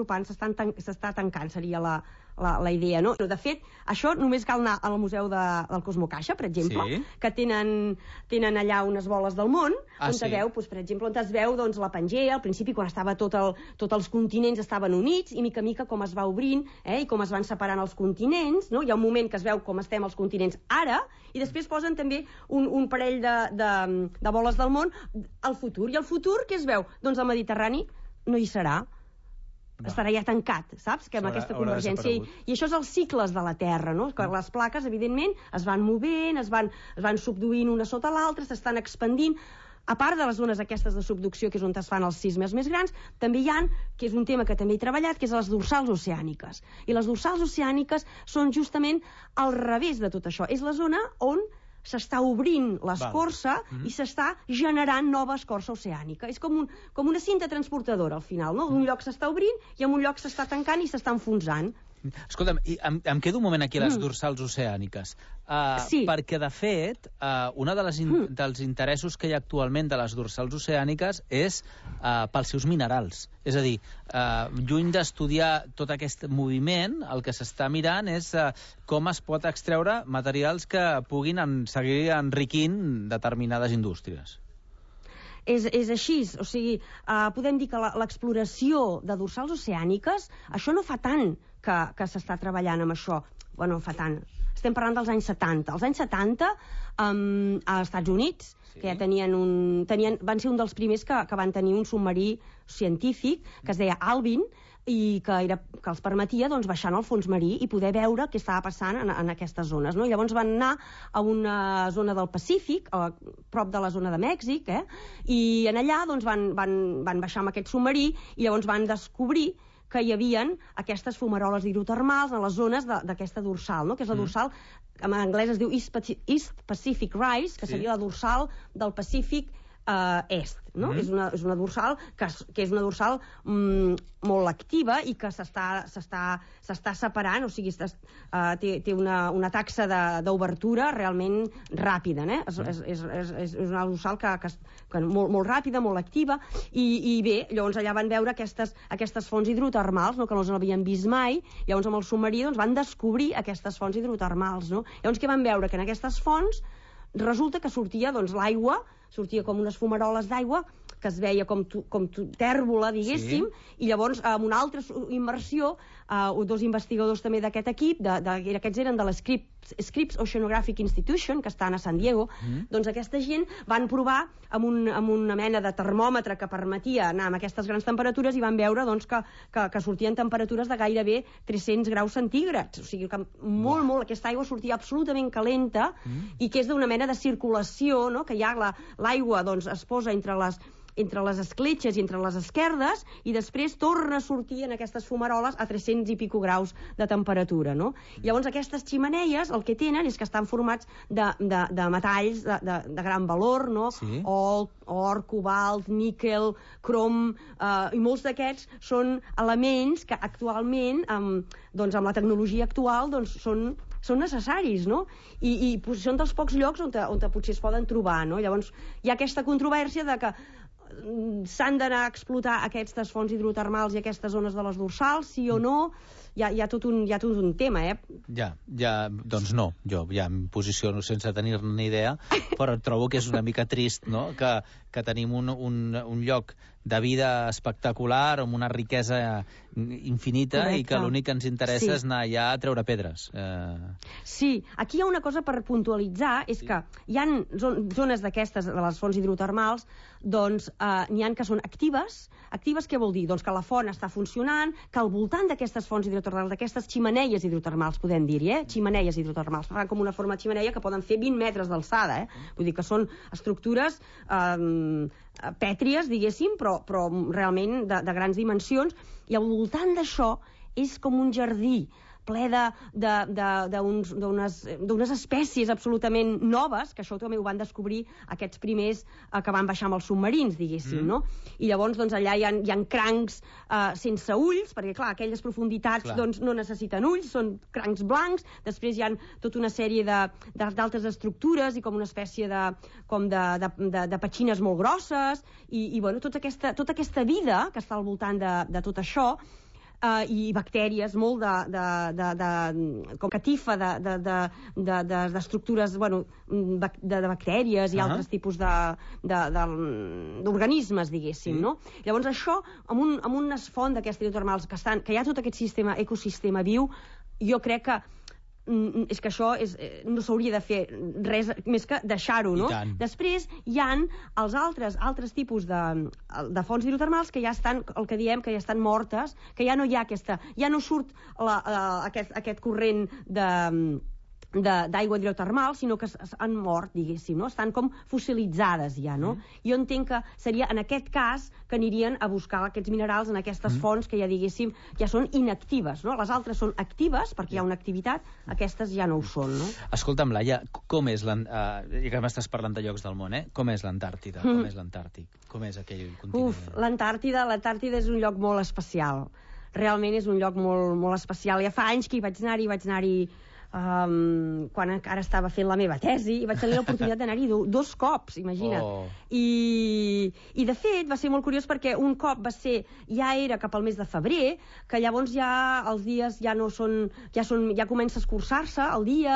s'està tancant, seria la idea, no? De fet, això només cal anar al Museu del Cosmocaixa, per exemple, que tenen allà unes boles del món, on es veu, per exemple, on es veu la Pangea, al principi, quan estava tots els continents estaven units, i mica a mica com es va obrint, i com es van separant els continents, no? Hi ha un moment que es veu com estem els continents ara, i després posen també un parell de boles del món al futur. I el futur, què es veu? Doncs el Mediterrani no hi serà, estarà ja tancat, saps? Que amb aquesta convergència. I això és els cicles de la Terra, no? Que les plaques, evidentment, es van movent, es van subduint una sota l'altra, s'estan expandint. A part de les zones aquestes de subducció, que és on es fan els sismes més grans, també hi ha, que és un tema que també he treballat, que és les dorsals oceàniques. I les dorsals oceàniques són justament al revés de tot això. És la zona on s'està obrint l'escorça i s'està generant nova escorça oceànica. És com una cinta transportadora, al final, no? Un lloc s'està obrint i en un lloc s'està tancant i s'està enfonsant. Escolta'm, em quedo un moment aquí a les dorsals oceàniques. Perquè, de fet, un dels interessos que hi ha actualment de les dorsals oceàniques és pels seus minerals. És a dir, lluny d'estudiar tot aquest moviment, el que s'està mirant és com es pot extreure materials que puguin seguir enriquint determinades indústries. és així, o sigui, podem dir que l'exploració de dorsals oceàniques, això no fa tant que s'està treballant amb això. Bueno, fa tant. Estem parlant dels anys 70. Els anys 70, als Estats Units, que ja van ser un dels primers que van tenir un submarí científic que es deia Alvin, i que els permetia baixar al fons marí i poder veure què estava passant en aquestes zones. I llavors van anar a una zona del Pacífic, prop de la zona de Mèxic, i en allà van baixar amb aquest submarí i llavors van descobrir que hi havia aquestes fumaroles hidrotermals a les zones d'aquesta dorsal, que és la dorsal, en anglès es diu East Pacific Rise, que seria la dorsal del Pacífic est. És una dorsal que és una dorsal molt activa i que s'està separant, o sigui, té una taxa d'obertura realment ràpida. És una dorsal molt ràpida, molt activa, i bé, llavors allà van veure aquestes fonts hidrotermals que no s'havien vist mai. Llavors amb el submarí van descobrir aquestes fonts hidrotermals. Llavors què van veure? Que en aquestes fonts resulta que sortia l'aigua, sortia com unes fumaroles d'aigua que es veia com tèrbola, diguéssim, i llavors amb una altra immersió, dos investigadors també d'aquest equip, aquests eren de l'Scripps Oceanographic Institution, que estan a San Diego, doncs aquesta gent van provar amb una mena de termòmetre que permetia anar amb aquestes grans temperatures i van veure que sortien temperatures de gairebé 300 graus centígrads, o sigui que molt, aquesta aigua sortia absolutament calenta i que és d'una mena de circulació, que ja l'aigua es posa entre les escletxes i entre les esquerdes i després torna a sortir en aquestes fumaroles a 300 i pico graus de temperatura. Llavors aquestes ximeneies el que tenen és que estan formats de metalls de gran valor, or, cobalt, níquel, crom, i molts d'aquests són elements que actualment, amb la tecnologia actual, són necessaris, i són dels pocs llocs on potser es poden trobar. Llavors hi ha aquesta controvèrsia de que s'han d'anar a explotar aquestes fonts hidrotermals i aquestes zones de les dorsals, sí o no. Hi ha tot un tema, Doncs no, jo ja em posiciono sense tenir-ne ni idea, però trobo que és una mica trist, que tenim un lloc de vida espectacular, amb una riquesa infinita. Correcte. I que l'únic que ens interessa és anar allà a treure pedres. Sí, aquí hi ha una cosa per puntualitzar, és que hi ha zones d'aquestes, de les fonts hidrotermals, n'hi ha que són actives. Actives què vol dir? Doncs que la font està funcionant, que al voltant d'aquestes fonts hidrotermals, d'aquestes ximeneies hidrotermals, podem dir-hi, ximeneies hidrotermals, fan com una forma de ximeneia que poden fer 20 metres d'alçada, vull dir que són estructures pètries, diguéssim, però realment de grans dimensions, i al voltant d'això és com un jardí ple d'unes espècies absolutament noves, que això també ho van descobrir aquests primers que van baixar amb els submarins, diguéssim, I llavors allà hi ha crancs sense ulls, perquè clar, aquelles profunditats no necessiten ulls, són crancs blancs, després hi ha tota una sèrie d'altres estructures i com una espècie de petxines molt grosses, i tota aquesta vida que està al voltant de tot això, i bactèries, molt com catifa d'estructures, de bactèries i altres tipus d'organismes, diguéssim, Llavors això, amb unes fonts d'aquestes hidrotermals que hi ha tot aquest ecosistema viu, jo crec que és que això no s'hauria de fer res més que deixar-ho, Després hi ha els altres tipus de fonts hidrotermals que ja estan, el que diem, que ja estan mortes, que ja no hi ha ja no surt aquest corrent d'aigua hidrotermal, sinó que han mort, diguéssim, estan com fossilitzades ja, Jo entenc que seria en aquest cas que anirien a buscar aquests minerals en aquestes fonts que ja, diguéssim, ja són inactives, Les altres són actives, perquè hi ha una activitat, aquestes ja no ho són, Escolta'm, Laia, com és ja que m'estàs parlant de llocs del món, com és l'Antàrtida? Com és l'Antàrtic? Com és aquell continent? L'Antàrtida és un lloc molt especial. Realment és un lloc molt, molt especial. Ja fa anys que hi vaig anar-hi quan encara estava fent la meva tesi, i vaig tenir l'oportunitat d'anar-hi 2 cops, imagina't. I de fet va ser molt curiós perquè un cop ja era cap al mes de febrer, que llavors ja els dies ja comença a escurçar-se el dia,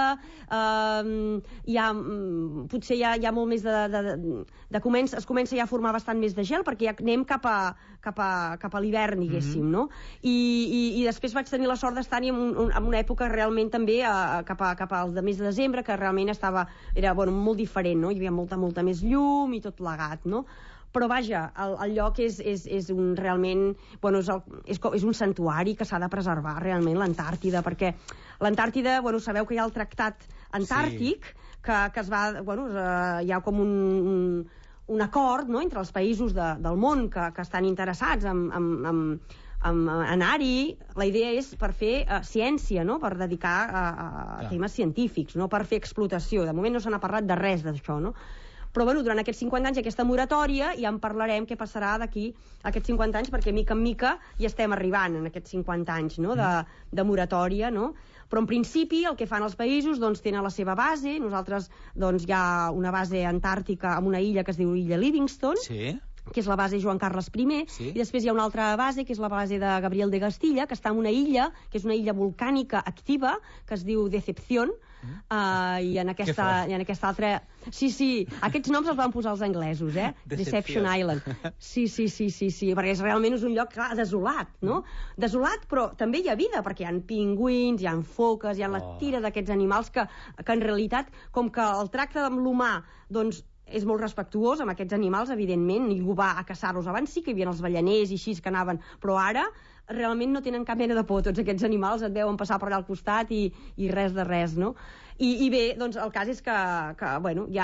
potser hi ha molt més es comença ja a formar bastant més de gel, perquè ja anem cap a l'hivern, diguéssim, no? I després vaig tenir la sort d'estar-hi en una època realment també cap al mes de desembre, que realment era molt diferent, no? Hi havia molta més llum i tot plegat, no? Però vaja, el lloc és realment... és un santuari que s'ha de preservar realment, l'Antàrtida, perquè l'Antàrtida, sabeu que hi ha el Tractat Antàrtic, que es va... hi ha com un acord entre els països del món que estan interessats en anar-hi. La idea és per fer ciència, no? Per dedicar a temes científics, no per fer explotació. De moment no se n'ha parlat de res d'això, no? Però durant aquests 50 anys, aquesta moratòria, ja en parlarem què passarà d'aquí a aquests 50 anys, perquè mica en mica ja estem arribant en aquests 50 anys, no? De moratòria, no? Però en principi el que fan els països tenen la seva base. Nosaltres hi ha una base antàrtica en una illa que es diu Illa Livingstone, que és la base Joan Carles I, i després hi ha una altra base, que és la base de Gabriel de Castilla, que està en una illa, que és una illa volcànica activa, que es diu Decepción, i en aquesta altra... Sí, aquests noms els van posar els anglesos, Deception Island. Sí, perquè realment és un lloc, clar, desolat, no? Desolat, però també hi ha vida, perquè hi ha pingüins, hi ha foques, hi ha la tira d'aquests animals que en realitat, com que el tracte amb l'humà, és molt respectuós amb aquests animals, evidentment, ningú va a caçar-los. Abans sí que hi havia els balleners i així que anaven, però ara realment no tenen cap mena de por. Tots aquests animals et veuen passar per allà al costat i res de res, no? I bé, el cas és que hi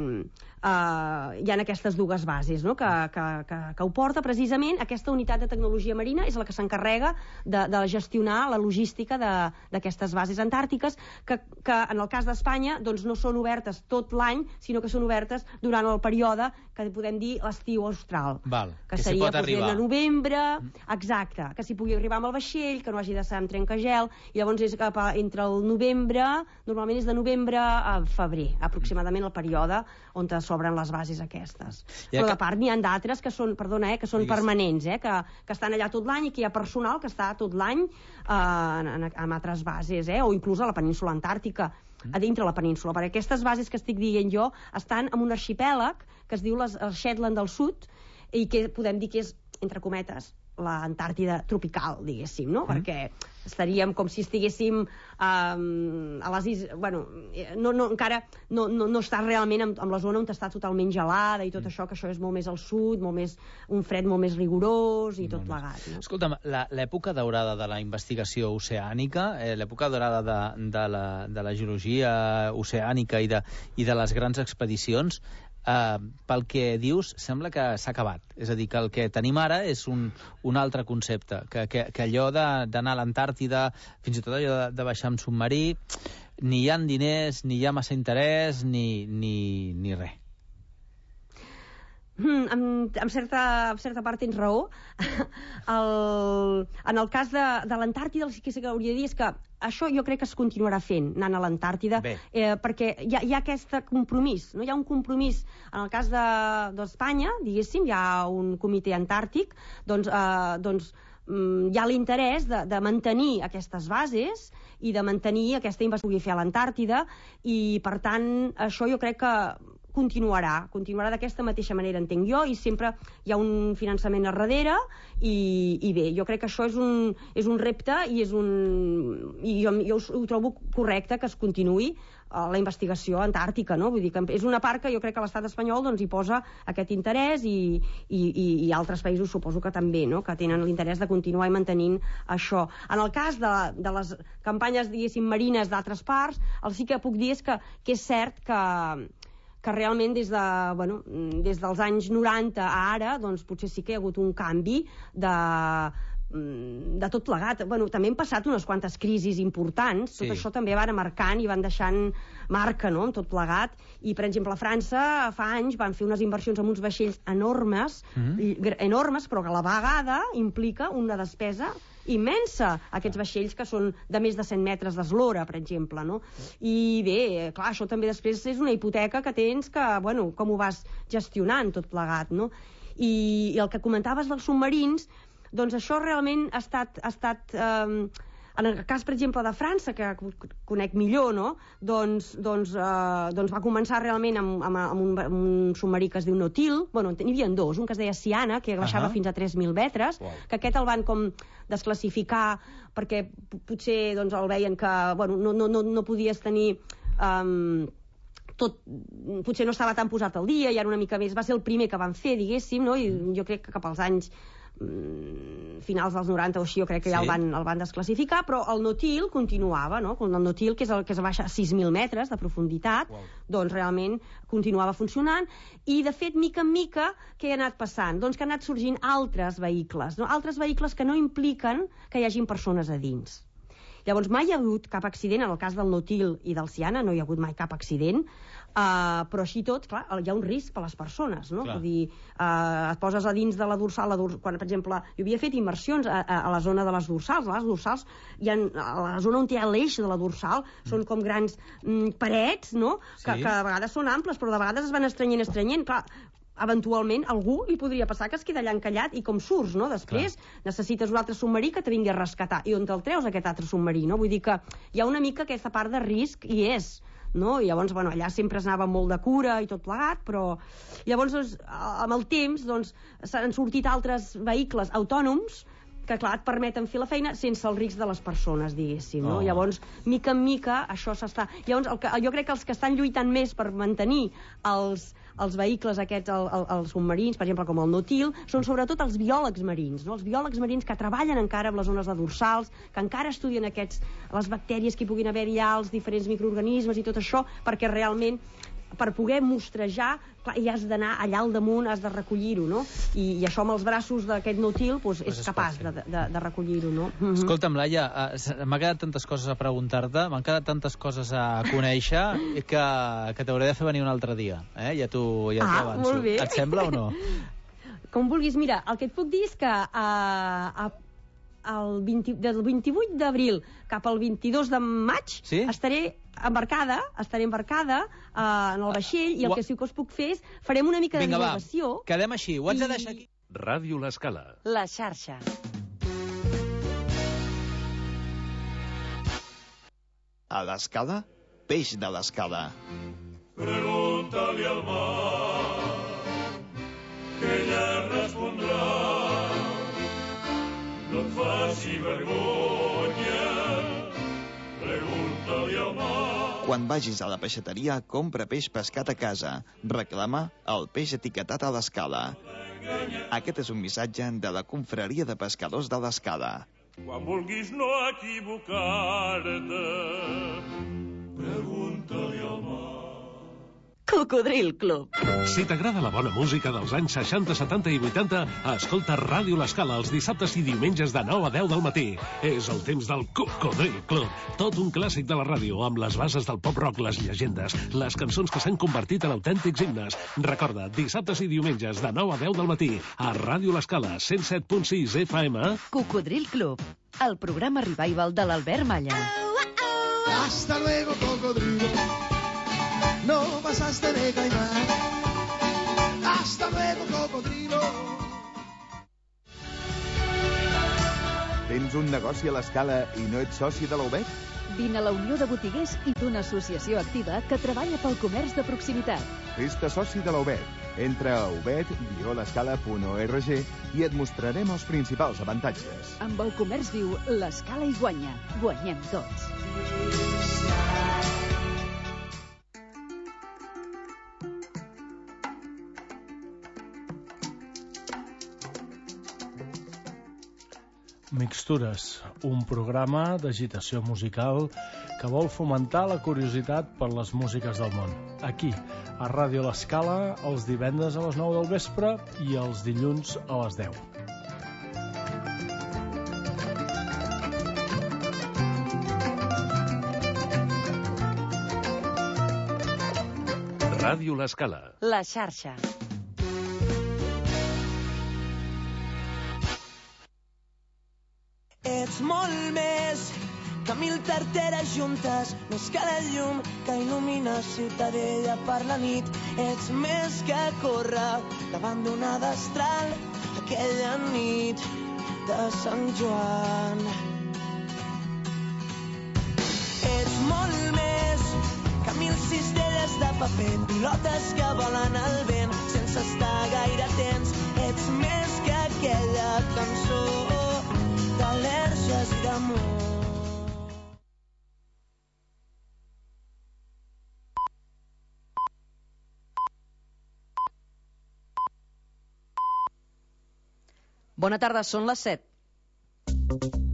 ha aquestes dues bases, no? que ho porta precisament aquesta unitat de tecnologia marina, és la que s'encarrega de gestionar la logística d'aquestes bases antàrtiques, que en el cas d'Espanya no són obertes tot l'any, sinó que són obertes durant el període que podem dir l'estiu austral, que seria a novembre, exacte, que s'hi pugui arribar amb el vaixell, que no hagi de ser amb trencagel, i llavors és entre el novembre, normalment és de novembre a febrer, aproximadament el període on s'obren les bases aquestes. Però de part n'hi ha d'altres que són, que són permanents, que estan allà tot l'any i que hi ha personal que està tot l'any en altres bases, o inclús a la península antàrtica, a dintre la península, perquè aquestes bases que estic dient jo estan en un arxipèlag que es diu el Shetland del Sud, i que podem dir que és, entre cometes, l'Antàrtida tropical, diguéssim, no? Perquè estaríem com si estiguéssim a les illes... encara no està realment en la zona on està totalment gelada i tot això, que això és molt més al sud, un fred molt més rigorós i tot plegat. Escolta'm, l'època daurada de la investigació oceànica, l'època daurada de la geologia oceànica i de les grans expedicions, pel que dius, sembla que s'ha acabat. És a dir, que el que tenim ara és un altre concepte, que allò d'anar a l'Antàrtida, fins i tot allò de baixar amb submarí, ni hi ha diners, ni hi ha massa interès, ni res. En certa part tens raó. En el cas de l'Antàrtida, el que hauria de dir és que això jo crec que es continuarà fent, anant a l'Antàrtida, perquè hi ha aquest compromís, no? Hi ha un compromís. En el cas d'Espanya, diguéssim, hi ha un comitè antàrtic, doncs hi ha l'interès de mantenir aquestes bases i de mantenir aquesta invasió que pugui fer a l'Antàrtida, i per tant això jo crec que continuarà d'aquesta mateixa manera, entenc jo, i sempre hi ha un finançament a darrere, i bé, jo crec que això és un repte, i jo ho trobo correcte que es continuï la investigació antàrtica, no? Vull dir que és una part que jo crec que l'estat espanyol hi posa aquest interès, i altres països suposo que també, no? Que tenen l'interès de continuar i mantenint això. En el cas de les campanyes, diguéssim, marines d'altres parts, el sí que puc dir és que és cert que realment des dels anys 90 a ara, doncs potser sí que hi ha hagut un canvi de tot plegat. Bueno, també hem passat unes quantes crisis importants, tot això també van marcant i van deixant marca, no?, amb tot plegat. I, per exemple, a França, fa anys, van fer unes inversions en uns vaixells enormes, però que a la vegada implica una despesa immensa, aquests vaixells que són de més de 100 metres d'eslora, per exemple, no? I bé, clar, això també després és una hipoteca que tens que, bueno, com ho vas gestionant tot plegat, no? I el que comentaves dels submarins, doncs això realment ha estat en el cas, per exemple, de França, que conec millor, no? Doncs va començar realment amb un submarí que es diu Nautil. Bueno, n'hi havia dos, un que es deia Siana, que baixava fins a 3.000 metres, que aquest el van com desclassificar perquè potser doncs, el veien que bueno, no podies tenir... potser no estava tan posat al dia i ara una mica més, va ser el primer que van fer, diguéssim, no? I jo crec que cap als anys finals dels 90 o així, jo crec que ja el van desclassificar, però el Nautil continuava, no? El Nautil, que és el que es baixa a 6.000 metres de profunditat, doncs realment continuava funcionant, i de fet, mica en mica, què ha anat passant? Doncs que han anat sorgint altres vehicles, no? Altres vehicles que no impliquen que hi hagin persones a dins. Llavors, mai hi ha hagut cap accident, en el cas del Nautil i del Siana no hi ha hagut mai cap accident, però així tot, clar, hi ha un risc per a les persones, no? Vull dir, et poses a dins de la dorsal, quan, per exemple, jo havia fet immersions a la zona de les dorsals. Les dorsals, a la zona on hi ha l'eix de la dorsal, són com grans parets, no? Que a vegades són amples, però de vegades es van estrenyent. Clar, eventualment algú li podria passar que es queda allà encallat i com surts, no? Després necessites un altre submarí que te vingui a rescatar. I on te'l treus, aquest altre submarí, no? Vull dir que hi ha una mica aquesta part de risc i és, no? I llavors, bueno, allà sempre es anava molt de cura i tot plegat, però llavors, doncs, amb el temps, doncs, s'han sortit altres vehicles autònoms que, clar, et permeten fer la feina sense el risc de les persones, diguéssim, no? Llavors, mica en mica, això s'està... Llavors, jo crec que els que estan lluitant més per mantenir els vehicles aquests, els submarins, per exemple, com el Nautil, són sobretot els biòlegs marins, no? Els biòlegs marins que treballen encara amb les zones de dorsals, que encara estudien les bactèries que hi puguin haver allà, els diferents microorganismes i tot això, perquè realment, per poder mostrejar, clar, hi has d'anar allà al damunt, has de recollir-ho, no? I això amb els braços d'aquest Nautil doncs, és capaç de recollir-ho, no? Escolta'm, Laia, m'ha quedat tantes coses a preguntar-te, m'han quedat tantes coses a conèixer que t'hauré de fer venir un altre dia, ja t'ho avanço. Molt bé. Et sembla o no? Com vulguis. Mira, el que et puc dir és que del 28 d'abril cap al 22 de maig estaré embarcada en el vaixell, i el que sí que us puc fer és farem una mica de divulgació. Quedem així, ho haig de deixar aquí. Ràdio L'Escala. La xarxa. A l'Escala, peix de l'Escala. Pregunta-li al mar, que ella respondrà. No et faci vergonya, pregunta-li al mar. Quan vagis a la peixateria, compra peix pescat a casa. Reclama el peix etiquetat a l'Escala. Aquest és un missatge de la Confraria de Pescadors de l'Escala. Quan vulguis no equivocar-te, pregunta-li al mar. Cocodril Club. Si t'agrada la bona música dels anys 60, 70 i 80, escolta Ràdio L'Escala els dissabtes i diumenges de 9 a 10 del matí. És el temps del Cocodril Club. Tot un clàssic de la ràdio, amb les bases del pop-rock, les llegendes, les cançons que s'han convertit en autèntics himnes. Recorda, dissabtes i diumenges de 9 a 10 del matí, a Ràdio L'Escala, 107.6 FM. Cocodril Club, el programa revival de l'Albert Malla. Hasta luego, cocodrilo. No pasaste de caimán. Hasta luego, cocodrilo. Tens un negoci a l'Escala i no ets soci de la UBET? Vine a la Unió de Botiguers i d'una associació activa que treballa pel comerç de proximitat. Fes-te soci de la UBET. Entra a ubet-l'escala.org i et mostrarem els principals avantatges. Amb el comerç viu, l'Escala hi guanya. Guanyem tots. Mixtures, un programa d'agitació musical que vol fomentar la curiositat per les músiques del món. Aquí, a Ràdio L'Escala, els divendres a les 9 del vespre i els dilluns a les 10. Ràdio L'Escala. La xarxa. Ets molt més que 1000 tarteres juntes, més que la llum que il·lumina Ciutadella per la nit. Ets més que córrer davant d'una destral aquella nit de Sant Joan. Ets molt més que 1000 cistelles de paper, pilotes que volen al vent sense estar gaire atents. Ets més que aquella cançó d'al·lèrgies i d'amor. Bona tarda, són les 7.